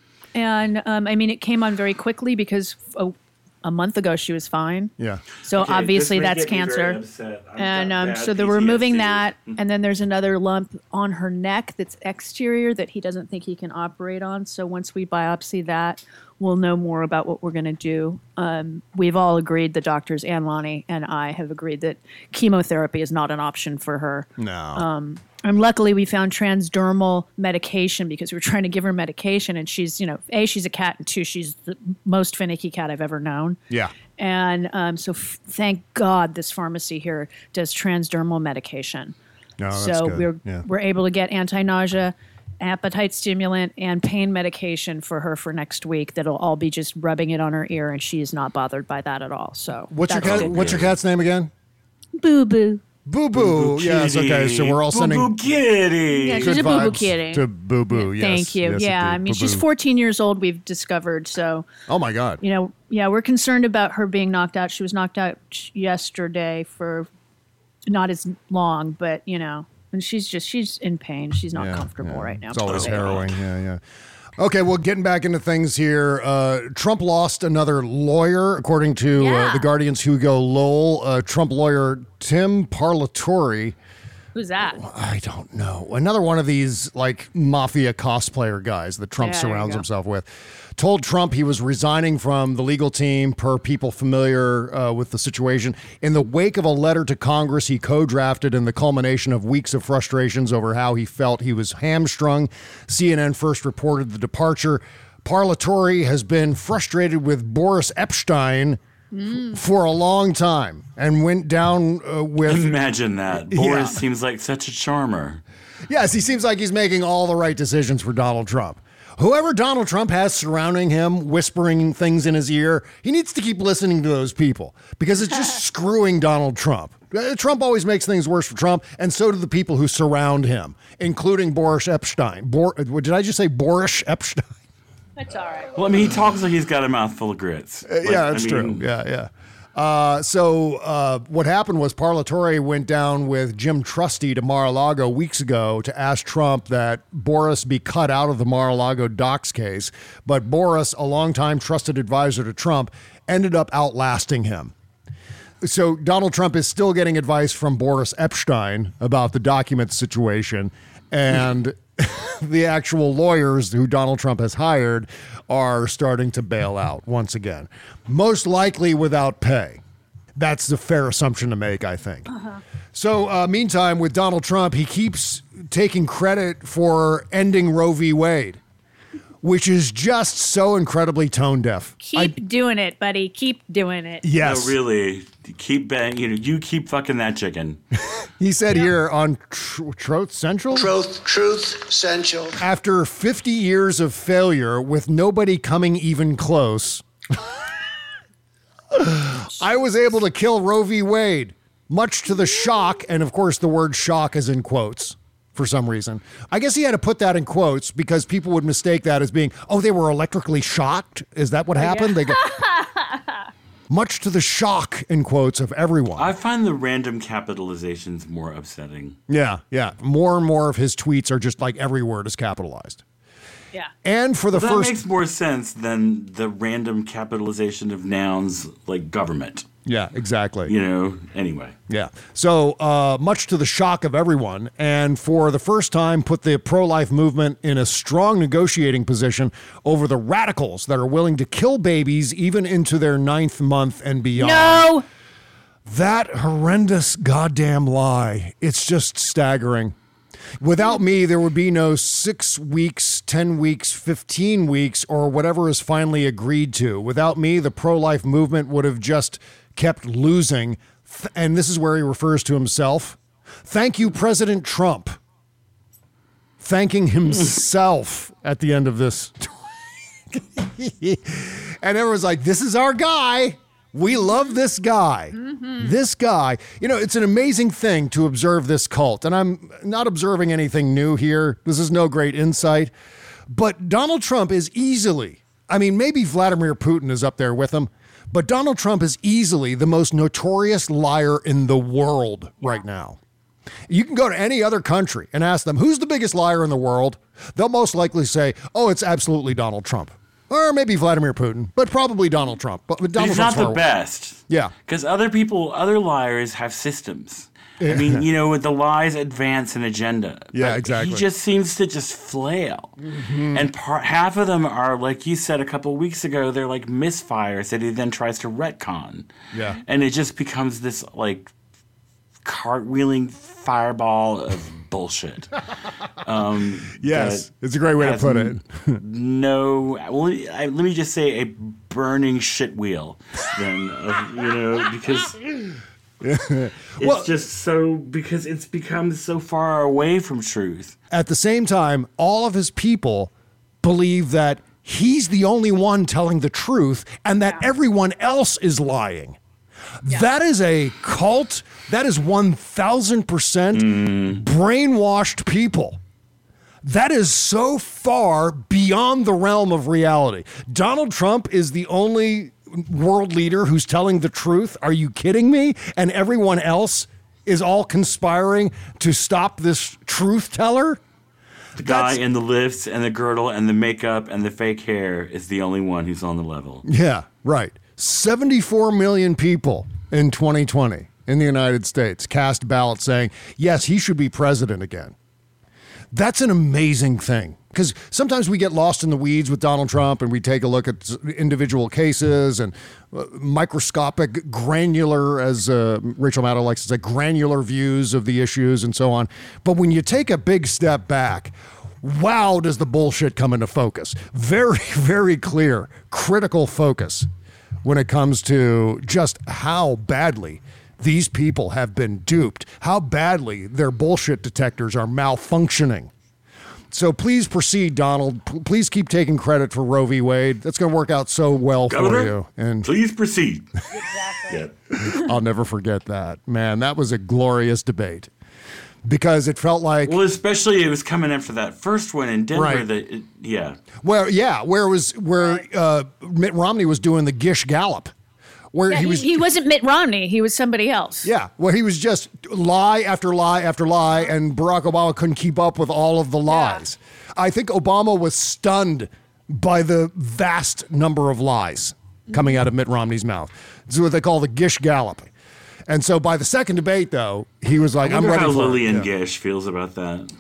And um, I mean, it came on very quickly because a, a month ago she was fine. Yeah. So Okay, obviously this may that's get me very cancer. upset. I've And got um, bad so they're P T S D. removing that, and then there's another lump on her neck that's exterior that he doesn't think he can operate on. So once we biopsy that, we'll know more about what we're going to do. Um, we've all agreed, the doctors and Lonnie and I have agreed that chemotherapy is not an option for her. No. Um, and luckily we found transdermal medication because we were trying to give her medication, and she's, you know, A, she's a cat, and two, she's the most finicky cat I've ever known. Yeah. And um, so f- thank God this pharmacy here does transdermal medication. No, that's so good. we're Yeah. we're able to get anti-nausea, appetite stimulant, and pain medication for her for next week. That'll all be just rubbing it on her ear, and she is not bothered by that at all. So What's your that's cat? good. What's your cat's name again? Boo Boo. Boo Boo. Boo Yes. Kitty. Okay. So we're all Boo sending Boo Kitty. Yeah, she's good a Boo Boo vibes kitty. to Boo Boo. Yes. Thank you. Yes, yeah, indeed. I mean, Boo she's Boo. fourteen years old. We've discovered. So Oh my God. you know, yeah, we're concerned about her being knocked out. She was knocked out yesterday for not as long, but you know, and she's just she's in pain. She's not Yeah, comfortable yeah. right now. It's always Poor baby. harrowing. Yeah, yeah. Okay, well, getting back into things here, uh, Trump lost another lawyer, according to uh, Yeah. the Guardian's Hugo Lowell. Uh, Trump lawyer Tim Parlatore. Who's that? I don't know. Another one of these like mafia cosplayer guys that Trump Yeah, there you surrounds go. himself with. Told Trump he was resigning from the legal team per people familiar uh, with the situation in the wake of a letter to Congress he co-drafted in the culmination of weeks of frustrations over how he felt he was hamstrung. C N N first reported the departure. Parlatore has been frustrated with Boris Epstein for a long time and went down uh, with... Imagine that. Boris Yeah. seems like such a charmer. Yes, he seems like he's making all the right decisions for Donald Trump. Whoever Donald Trump has surrounding him, whispering things in his ear, he needs to keep listening to those people because it's just screwing Donald Trump. Uh, Trump always makes things worse for Trump, and so do the people who surround him, including Boris Epstein. Bor- did I just say Boris Epstein? That's all right. Well, I mean, he talks like he's got a mouthful of grits. Uh, Like, yeah, that's I true. mean, Yeah, yeah. Uh, so uh, what happened was Parlatore went down with Jim Trusty to Mar-a-Lago weeks ago to ask Trump that Boris be cut out of the Mar-a-Lago docs case. But Boris, a longtime trusted advisor to Trump, ended up outlasting him. So Donald Trump is still getting advice from Boris Epstein about the document situation, and the actual lawyers who Donald Trump has hired are starting to bail out once again, most likely without pay. That's the fair assumption to make, I think. Uh-huh. So, uh, meantime, with Donald Trump, he keeps taking credit for ending Roe v. Wade, which is just so incredibly tone deaf. Keep doing it, buddy. Keep doing it. Yes. No, really. Keep bang. You know, you keep fucking that chicken. He said here on Tr- Truth Central. Truth, Truth Central. After fifty years of failure with nobody coming even close, I was able to kill Roe v. Wade, much to the shock, and of course the word shock is in quotes for some reason. I guess he had to put that in quotes because people would mistake that as being, oh, they were electrically shocked? Is that what happened? They go, much to the shock, in quotes, of everyone. I find the random capitalizations more upsetting. Yeah, yeah. More and more of his tweets are just like every word is capitalized. Yeah. And for the that first... makes more sense than the random capitalization of nouns like government. Yeah, exactly. You know, anyway. Yeah. So uh, much to the shock of everyone, and for the first time put the pro-life movement in a strong negotiating position over the radicals that are willing to kill babies even into their ninth month and beyond. No! That horrendous goddamn lie. It's just staggering. Without me, there would be no six weeks, ten weeks, fifteen weeks, or whatever is finally agreed to. Without me, the pro-life movement would have just kept losing. And this is where he refers to himself. Thank you, President Trump. Thanking himself at the end of this. And everyone's like, this is our guy. We love this guy. Mm-hmm. This guy. You know, it's an amazing thing to observe this cult. And I'm not observing anything new here. This is no great insight. But Donald Trump is easily, I mean, maybe Vladimir Putin is up there with him, but Donald Trump is easily the most notorious liar in the world right now. You can go to any other country and ask them, who's the biggest liar in the world? They'll most likely say, oh, it's absolutely Donald Trump. Or maybe Vladimir Putin, but probably Donald Trump. But Donald He's Trump's not the far- best. Yeah. Because other people, other liars have systems. I mean, you know, with the lies advance an agenda. Yeah, But exactly. He just seems to just flail. Mhm. And part, half of them are, like you said a couple weeks ago, they're like misfires that he then tries to retcon. Yeah. And it just becomes this, like, cartwheeling fireball of bullshit. Um, Yes, that it's a great way to has put it. no, well, I, let me just say a burning shit wheel. Then, of, you know, because it's Well- just so because it's become so far away from truth. At the same time, all of his people believe that he's the only one telling the truth and that everyone else is lying. That is a cult. That is one thousand percent brainwashed people. That is so far beyond the realm of reality. Donald Trump is the only world leader who's telling the truth. Are you kidding me? And everyone else is all conspiring to stop this truth teller? The guy in the lifts and the girdle and the makeup and the fake hair is the only one who's on the level. Yeah, right. seventy-four million people in twenty twenty in the United States cast ballots saying, yes, he should be president again. That's an amazing thing because sometimes we get lost in the weeds with Donald Trump and we take a look at individual cases and uh, microscopic, granular, as uh, Rachel Maddow likes to say, granular views of the issues and so on. But when you take a big step back, wow, does the bullshit come into focus. Very, very clear, critical focus when it comes to just how badly these people have been duped, how badly their bullshit detectors are malfunctioning. So please proceed, Donald. P- please keep taking credit for Roe v. Wade. That's going to work out so well Governor, for you. And please proceed. Exactly. I'll never forget that. Man, that was a glorious debate because it felt like... Well, especially it was coming after that first one in Denver. Right. That it, yeah. Where, yeah, where it was where uh, Mitt Romney was doing the Gish Gallop, where Yeah, he he, was he wasn't Mitt Romney. He was somebody else. Yeah, well, he was just lie after lie after lie, and Barack Obama couldn't keep up with all of the lies. I think Obama was stunned by the vast number of lies coming out of Mitt Romney's mouth. It's what they call the Gish Gallop. And so by the second debate, though, he was like, I I'm wonder ready how for Lillian it. Yeah. Gish feels about that.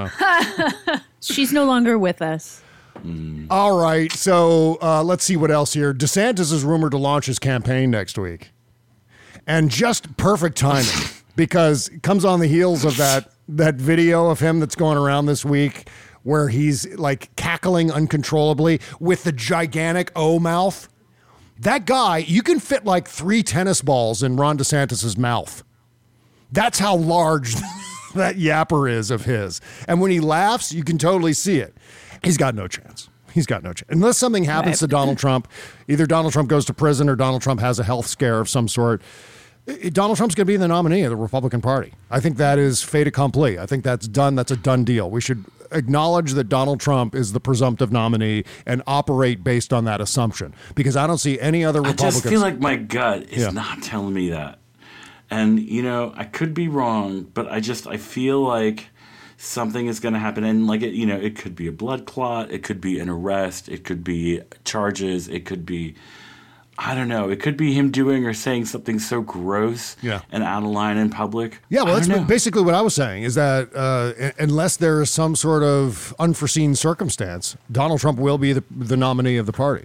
I don't know. She's no longer with us. All right, so uh, let's see what else here. DeSantis is rumored to launch his campaign next week. And just perfect timing because it comes on the heels of that that video of him that's going around this week where he's like cackling uncontrollably with the gigantic O mouth. That guy, you can fit like three tennis balls in Ron DeSantis's mouth. That's how large that yapper is of his. And when he laughs, you can totally see it. He's got no chance. He's got no chance. Unless something happens Right. to Donald Trump, either Donald Trump goes to prison or Donald Trump has a health scare of some sort. i- Donald Trump's going to be the nominee of the Republican Party. I think that is fait accompli. I think that's done. That's a done deal. We should acknowledge that Donald Trump is the presumptive nominee and operate based on that assumption because I don't see any other I Republicans. just feel like my gut is Yeah. not telling me that. And, you know, I could be wrong, but I just, I feel like something is going to happen. And, like, it, you know, it could be a blood clot. It could be an arrest. It could be charges. It could be, I don't know. It could be him doing or saying something so gross Yeah. and out of line in public. Yeah, well, I that's don't know. basically what I was saying is that uh, u- unless there is some sort of unforeseen circumstance, Donald Trump will be the, the nominee of the party.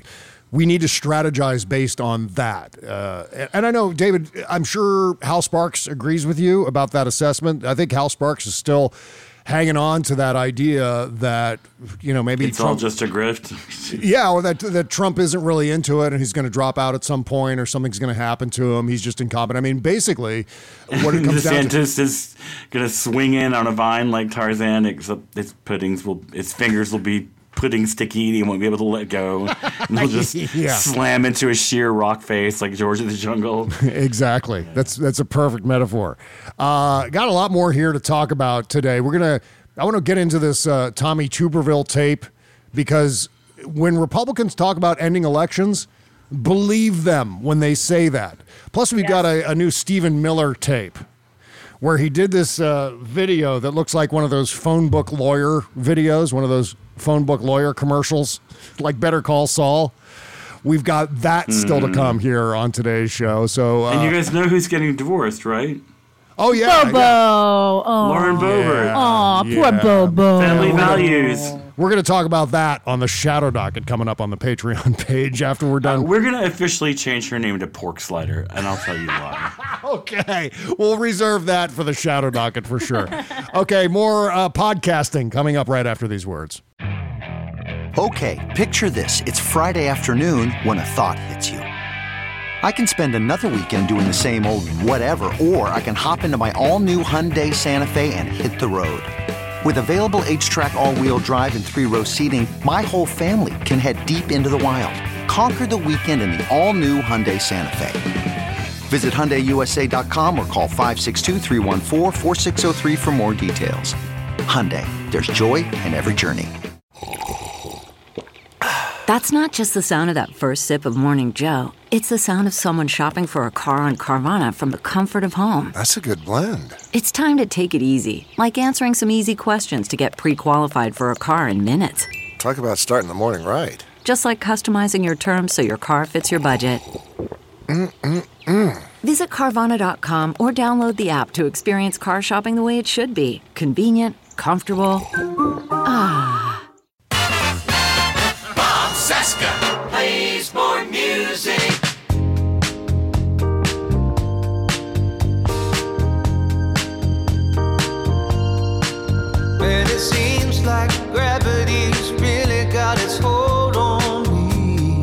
we need to strategize based on that. Uh, and, and I know, David, I'm sure Hal Sparks agrees with you about that assessment. I think Hal Sparks is still hanging on to that idea that, you know, maybe it's Trump, all just a grift. yeah, or that that Trump isn't really into it and he's going to drop out at some point or something's going to happen to him. He's just incompetent. I mean, basically, what it comes down to DeSantis is going to swing in on a vine like Tarzan, except his puddings will, his fingers will be pudding sticky and he won't be able to let go. And he'll just Yeah. slam into a sheer rock face like George of the Jungle. Exactly. That's that's a perfect metaphor. Uh, got a lot more here to talk about today. We're gonna. I want to get into this uh, Tommy Tuberville tape because when Republicans talk about ending elections, believe them when they say that. Plus, we've got a, a new Stephen Miller tape where he did this uh, video that looks like one of those phone book lawyer videos, one of those phone book lawyer commercials, like Better Call Saul. We've got that still to come here on today's show. So, uh, And you guys know who's getting divorced, right? oh yeah, Bobo. yeah. Oh. Lauren Boebert. Aw, Yeah. poor Bobo. Family values. We're going to talk about that on the Shadow Docket coming up on the Patreon page after we're Uh, done. we're going to officially change her name to Pork Slider, and I'll tell you why. Okay, we'll reserve that for the Shadow Docket for sure. Okay, more uh, podcasting coming up right after these words. Okay, picture this. It's Friday afternoon when a thought hits you. I can spend another weekend doing the same old whatever, or I can hop into my all-new Hyundai Santa Fe and hit the road. With available H-Track all-wheel drive and three-row seating, my whole family can head deep into the wild. Conquer the weekend in the all-new Hyundai Santa Fe. Visit Hyundai U S A dot com or call five six two, three one four, four six zero three for more details. Hyundai, there's joy in every journey. That's not just the sound of that first sip of Morning Joe. It's the sound of someone shopping for a car on Carvana from the comfort of home. That's a good blend. It's time to take it easy, like answering some easy questions to get pre-qualified for a car in minutes. Talk about starting the morning right. Just like customizing your terms so your car fits your budget. Mm-mm-mm. Visit Carvana dot com or download the app to experience car shopping the way it should be. Convenient, comfortable. Ah. Bob Seska plays more music. And it seems like gravity's really got its hold on me.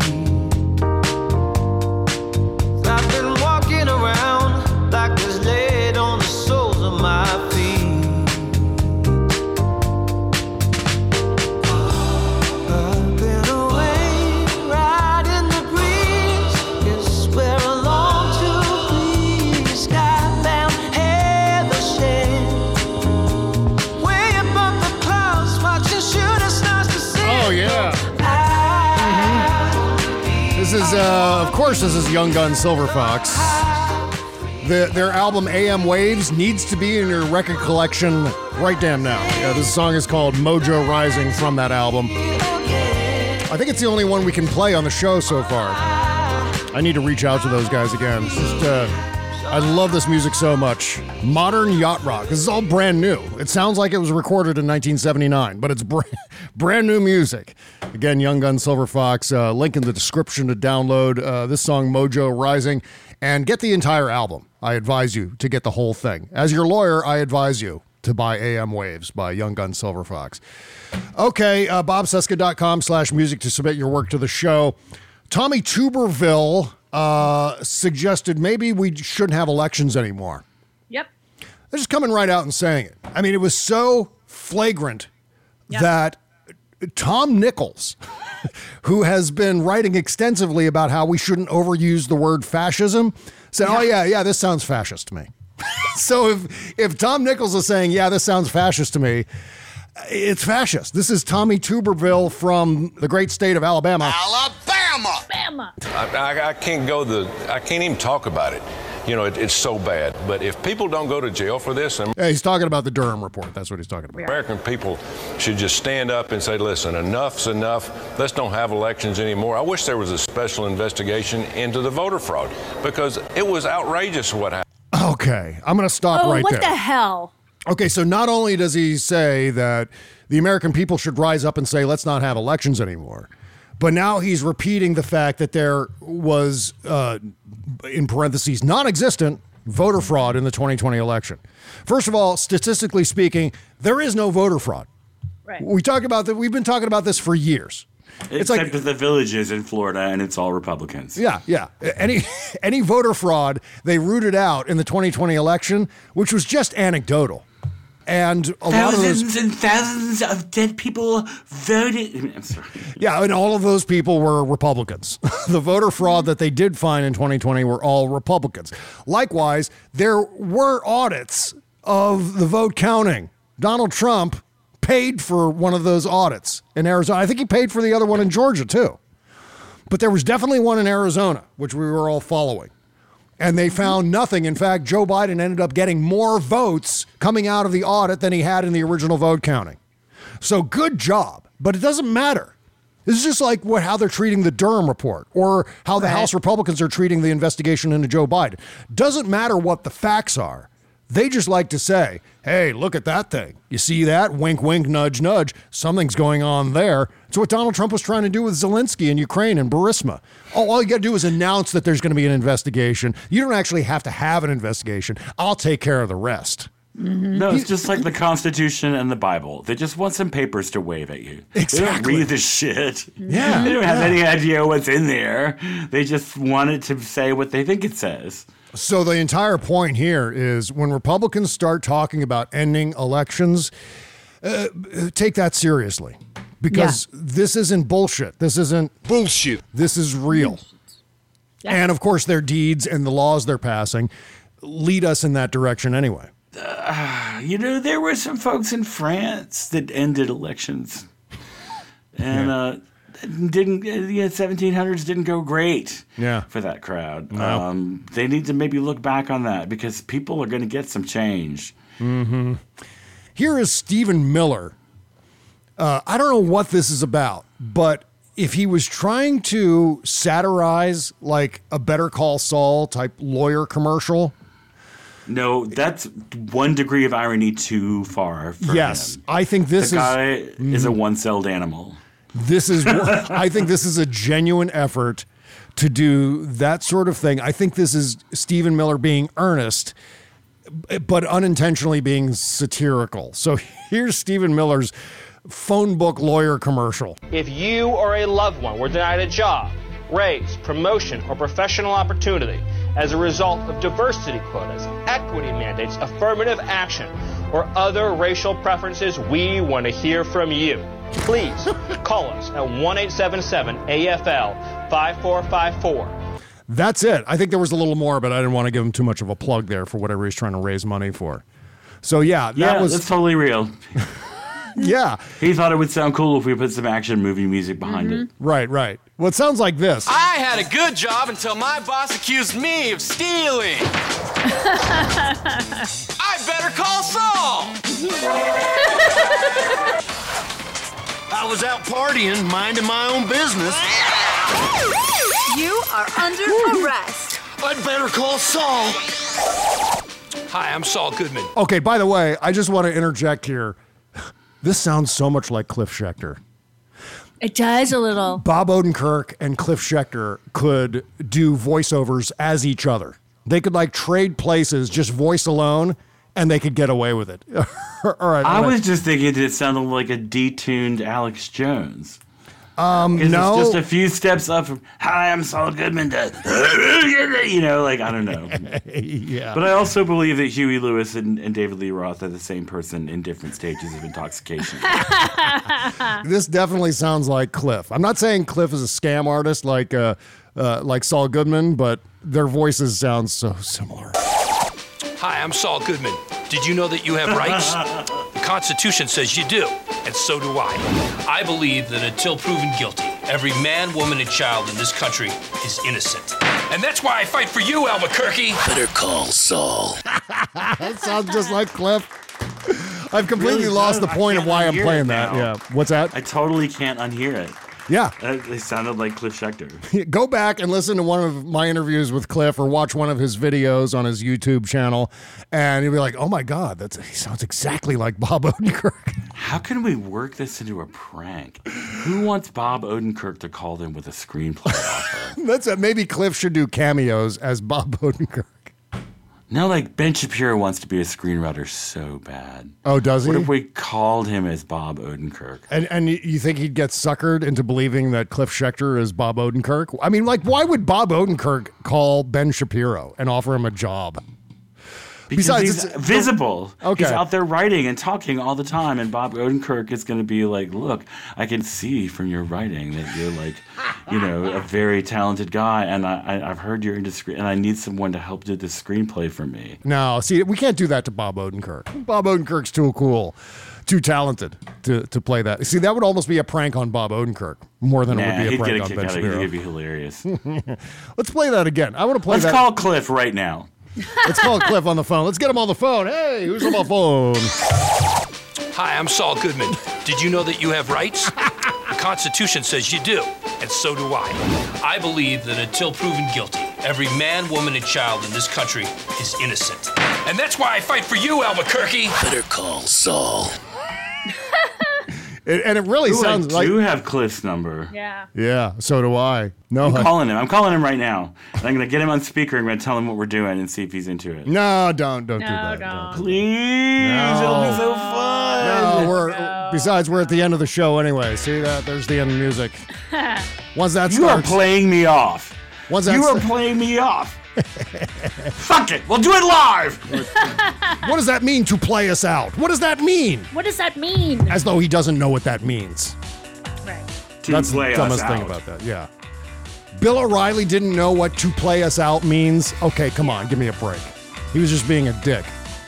I've been walking around like this lead on the soles of my feet. I've been away, riding the breeze. Yes, where I long to be. Skybound, heather shed. Way above the clouds, watching shooting stars to see. Oh, yeah. This is, uh, of course, this is Young Gun Silver Fox. The, their album A M Waves needs to be in your record collection right damn now. Yeah, this song is called Mojo Rising from that album. I think it's the only one we can play on the show so far. I need to reach out to those guys again. It's just, uh, I love this music so much. Modern yacht rock. This is all brand new. It sounds like it was recorded in nineteen seventy-nine, but it's brand, brand new music. Again, Young Gun Silver Fox. Uh, link in the description to download uh, this song, Mojo Rising, and get the entire album. I advise you to get the whole thing. As your lawyer, I advise you to buy A M Waves by Young Gun Silver Fox. Okay, uh, bob cesca dot com slash music to submit your work to the show. Tommy Tuberville uh, suggested maybe we shouldn't have elections anymore. Yep. They're just coming right out and saying it. I mean, it was so flagrant Yep. that Tom Nichols, who has been writing extensively about how we shouldn't overuse the word fascism, said, oh, yeah, yeah, this sounds fascist to me. So if if Tom Nichols is saying, yeah, this sounds fascist to me, it's fascist. This is Tommy Tuberville from the great state of Alabama. Alabama! Alabama! I, I, I can't go the, I can't even talk about it. You know, it, it's so bad. But if people don't go to jail for this, and Yeah, he's talking about the Durham report. That's what he's talking about. American people should just stand up and say, listen, enough's enough. Let's don't have elections anymore. I wish there was a special investigation into the voter fraud because it was outrageous what happened. Okay, I'm going to stop Oh, right what there. the hell? Okay, so not only does he say that the American people should rise up and say, let's not have elections anymore, But now he's repeating the fact that there was, uh, in parentheses, non-existent voter fraud in the twenty twenty election. First of all, statistically speaking, there is no voter fraud. Right. We talk about that. We've been talking about this for years. It's Except like that the villages in Florida, and it's all Republicans. Yeah, yeah. Any any voter fraud they rooted out in the twenty twenty election, which was just anecdotal. And a lot of Thousands those, and thousands of dead people voted. I'm sorry. yeah, and all of those people were Republicans. The voter fraud that they did find in twenty twenty were all Republicans. Likewise, there were audits of the vote counting. Donald Trump paid for one of those audits in Arizona. I think he paid for the other one in Georgia too. But there was definitely one in Arizona, which we were all following. And they found nothing. In fact, Joe Biden ended up getting more votes coming out of the audit than he had in the original vote counting. So good job, but it doesn't matter. This is just like what, how they're treating the Durham report or how the Right. House Republicans are treating the investigation into Joe Biden. Doesn't matter what the facts are. They just like to say, hey, look at that thing. You see that? Wink, wink, nudge, nudge. Something's going on there. It's what Donald Trump was trying to do with Zelensky in Ukraine and Burisma. Oh, all you got to do is announce that there's going to be an investigation. You don't actually have to have an investigation. I'll take care of the rest. No, it's just like the Constitution and the Bible. They just want some papers to wave at you. Exactly. They don't read the shit. Yeah, They don't have yeah. any idea what's in there. They just want it to say what they think it says. So the entire point here is when Republicans start talking about ending elections, uh, take that seriously. Because this isn't bullshit. This isn't bullshit. This is real. Yeah. And of course, their deeds and the laws they're passing lead us in that direction anyway. Uh, you know, there were some folks in France that ended elections. And Yeah. uh, didn't uh, the seventeen hundreds didn't go great Yeah. for that crowd. No. Um, they need to maybe look back on that because people are going to get some change. Mm-hmm. Here is Stephen Miller. Uh, I don't know what this is about, but if he was trying to satirize like a Better Call Saul type lawyer commercial. No, that's one degree of irony too far for Yes, him. I think this the is- guy is a Mhm. one-celled animal. This is, I think this is a genuine effort to do that sort of thing. I think this is Stephen Miller being earnest, but unintentionally being satirical. So here's Stephen Miller's phone book lawyer commercial. If you or a loved one were denied a job, raise, promotion, or professional opportunity as a result of diversity quotas, equity mandates, affirmative action, or other racial preferences, we want to hear from you. Please call us at one eight seven seven A F L five four five four. That's it. I think there was a little more, but I didn't want to give him too much of a plug there for whatever he's trying to raise money for. So yeah, that Yeah, was that's totally real. yeah. He thought it would sound cool if we put some action movie music behind it. Right, right. Well, it sounds like this. I had a good job until my boss accused me of stealing. I better call Saul. I was out partying, minding my own business. You are under arrest. I'd better call Saul. Hi, I'm Saul Goodman. Okay, by the way, I just want to interject here. This sounds so much like Cliff Schecter. It does a little. Bob Odenkirk and Cliff Schecter could do voiceovers as each other. They could like trade places, just voice alone, and they could get away with it. All right. I all right. was just thinking that it sounded like a detuned Alex Jones. Um, Because no. it's just a few steps up from, hi, I'm Saul Goodman, to, you know, like, I don't know. Yeah. But I also believe that Huey Lewis and, and David Lee Roth are the same person in different stages of intoxication. This definitely sounds like Cliff. I'm not saying Cliff is a scam artist like uh, uh, like Saul Goodman, but their voices sound so similar. Hi, I'm Saul Goodman. Did you know that you have rights? The Constitution says you do, and so do I. I believe that until proven guilty, every man, woman, and child in this country is innocent. And that's why I fight for you, Albuquerque. Better call Saul. That sounds just like Cliff. I've completely Really lost the does. I point of can't why I'm unhear playing it that. now. Yeah. What's that? I totally can't unhear it. Yeah. Uh, they sounded like Cliff Schecter. Go back and listen to one of my interviews with Cliff or watch one of his videos on his YouTube channel, and you'll be like, oh my God, that's he sounds exactly like Bob Odenkirk. How can we work this into a prank? Who wants Bob Odenkirk to call them with a screenplay offer? That's it. Maybe Cliff should do cameos as Bob Odenkirk. No, like Ben Shapiro wants to be a screenwriter so bad. Oh, does he? What if we called him as Bob Odenkirk? And and you think he'd get suckered into believing that Cliff Schecter is Bob Odenkirk? I mean, like, why would Bob Odenkirk call Ben Shapiro and offer him a job? Because Besides, he's it's- visible. Okay. He's out there writing and talking all the time, and Bob Odenkirk is going to be like, look, I can see from your writing that you're like, you know, a very talented guy, and I, I, I've heard you're into screen, and I need someone to help do this screenplay for me. No, see, we can't do that to Bob Odenkirk. Bob Odenkirk's too cool, too talented to, to play that. See, that would almost be a prank on Bob Odenkirk more than Nah, it would be a he'd prank get a on kick Ben out of it. Shapiro. He'd be hilarious. Let's play that again. I want to play Let's that. call Cliff right now. Let's call Cliff on the phone. Let's get him on the phone. Hey, who's on the phone? Hi, I'm Saul Goodman. Did you know that you have rights? The Constitution says you do, and so do I. I believe that until proven guilty, every man, woman, and child in this country is innocent. And that's why I fight for you, Albuquerque. Better call Saul. It, and it really Ooh, sounds I like. do have Cliff's number. Yeah. Yeah, so do I. No, I'm I- calling him. I'm calling him right now. And I'm going to get him on speaker. I'm going to tell him what we're doing and see if he's into it. No, don't, don't do No, that. don't. Please. No. It'll be so fun. No, we're. Besides, we're at the end of the show anyway. See that? There's the end of the music. Once that You are starts, playing me off. Once that You are sta- playing me off. Fuck it. We'll do it live. What does that mean to play us out? What does that mean? What does that mean? As though he doesn't know what that means. Right. To That's play the dumbest us thing out. about that. Yeah. Bill O'Reilly didn't know what to play us out means. Okay, come on, give me a break. He was just being a dick.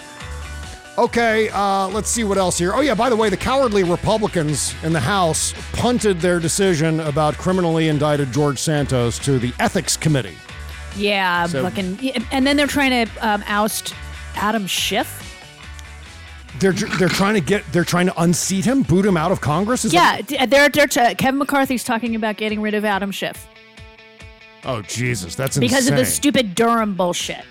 Okay, uh, let's see what else here. Oh, yeah, by the way, the cowardly Republicans in the House punted their decision about criminally indicted George Santos to the Ethics Committee. Yeah, So- fucking. And then they're trying to um, oust Adam Schiff. They're they're trying to get they're trying to unseat him, boot him out of Congress. Is Yeah, that- d- they're, they're t- Kevin McCarthy's talking about getting rid of Adam Schiff oh Jesus, that's because insane. of the stupid Durham bullshit.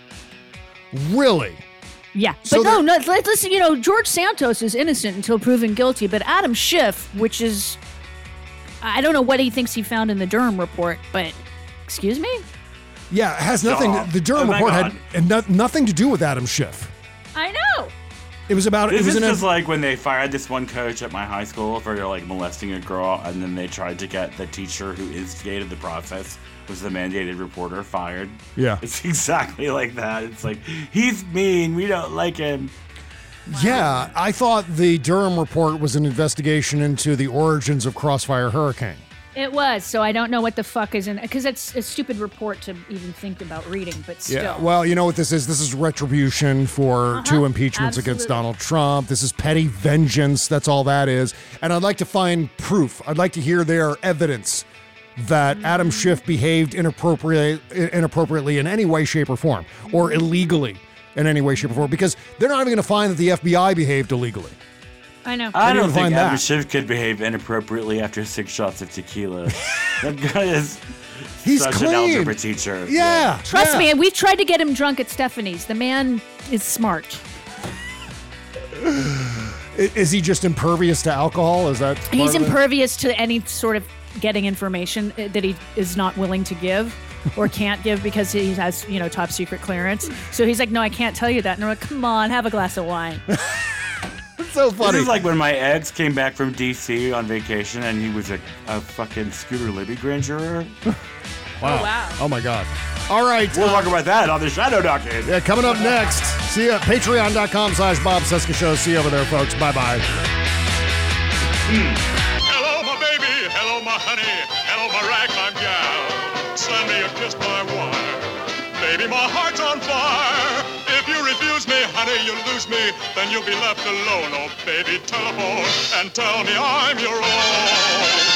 Really? Yeah, So but no, they're- no. Let's listen. You know, George Santos is innocent until proven guilty, but Adam Schiff, which is, I don't know what he thinks he found in the Durham report, but excuse me. Yeah, it has nothing. Stop. The Durham Oh, my report God. had no, nothing to do with Adam Schiff. I know. It was about. This it was is in a, just like when they fired this one coach at my high school for like molesting a girl, and then they tried to get the teacher who instigated the process, was the mandated reporter, fired. Yeah. It's exactly like that. It's like, he's mean, we don't like him. Yeah, I thought the Durham report was an investigation into the origins of Crossfire Hurricane. It was. So I don't know what the fuck is in because it's a stupid report to even think about reading, but still. Yeah, well, you know what this is? This is retribution for Uh-huh, two impeachments against absolutely. Donald Trump. This is petty vengeance. That's all that is. And I'd like to find proof. I'd like to hear their evidence that Mm-hmm. Adam Schiff behaved inappropriate, inappropriately in any way, shape, or form, or illegally in any way, shape, or form, because they're not even going to find that the F B I behaved illegally. I know. I They don't didn't think find Adam that. Schiff could behave inappropriately after six shots of tequila. That guy is He's such clean. an algebra teacher. Yeah. Trust yeah. me, we tried to get him drunk at Stephanie's. The man is smart. I- Is he just impervious to alcohol? Is that part He's of it? impervious to any sort of getting information uh, that he is not willing to give or can't give because he has, you know, top secret clearance. So he's like, no, I can't tell you that. And we're like, come on, have a glass of wine. It's so funny. This is like when my ex came back from D C on vacation and he was a, a fucking Scooter Libby grand juror. Wow. Oh, wow. Oh, my God. All right. We'll uh, talk about that on the Shadow Docket. Yeah, coming up next. See you at patreon.com slash Bob Cesca Show. See you over there, folks. Bye-bye. Hello, my baby. Hello, my honey. Hello, my ragtime gal. Send me a kiss by wire. Baby, my heart's on fire. If you refuse me, honey, you lose me. Then you'll be left alone. Oh, baby, telephone and tell me I'm your own.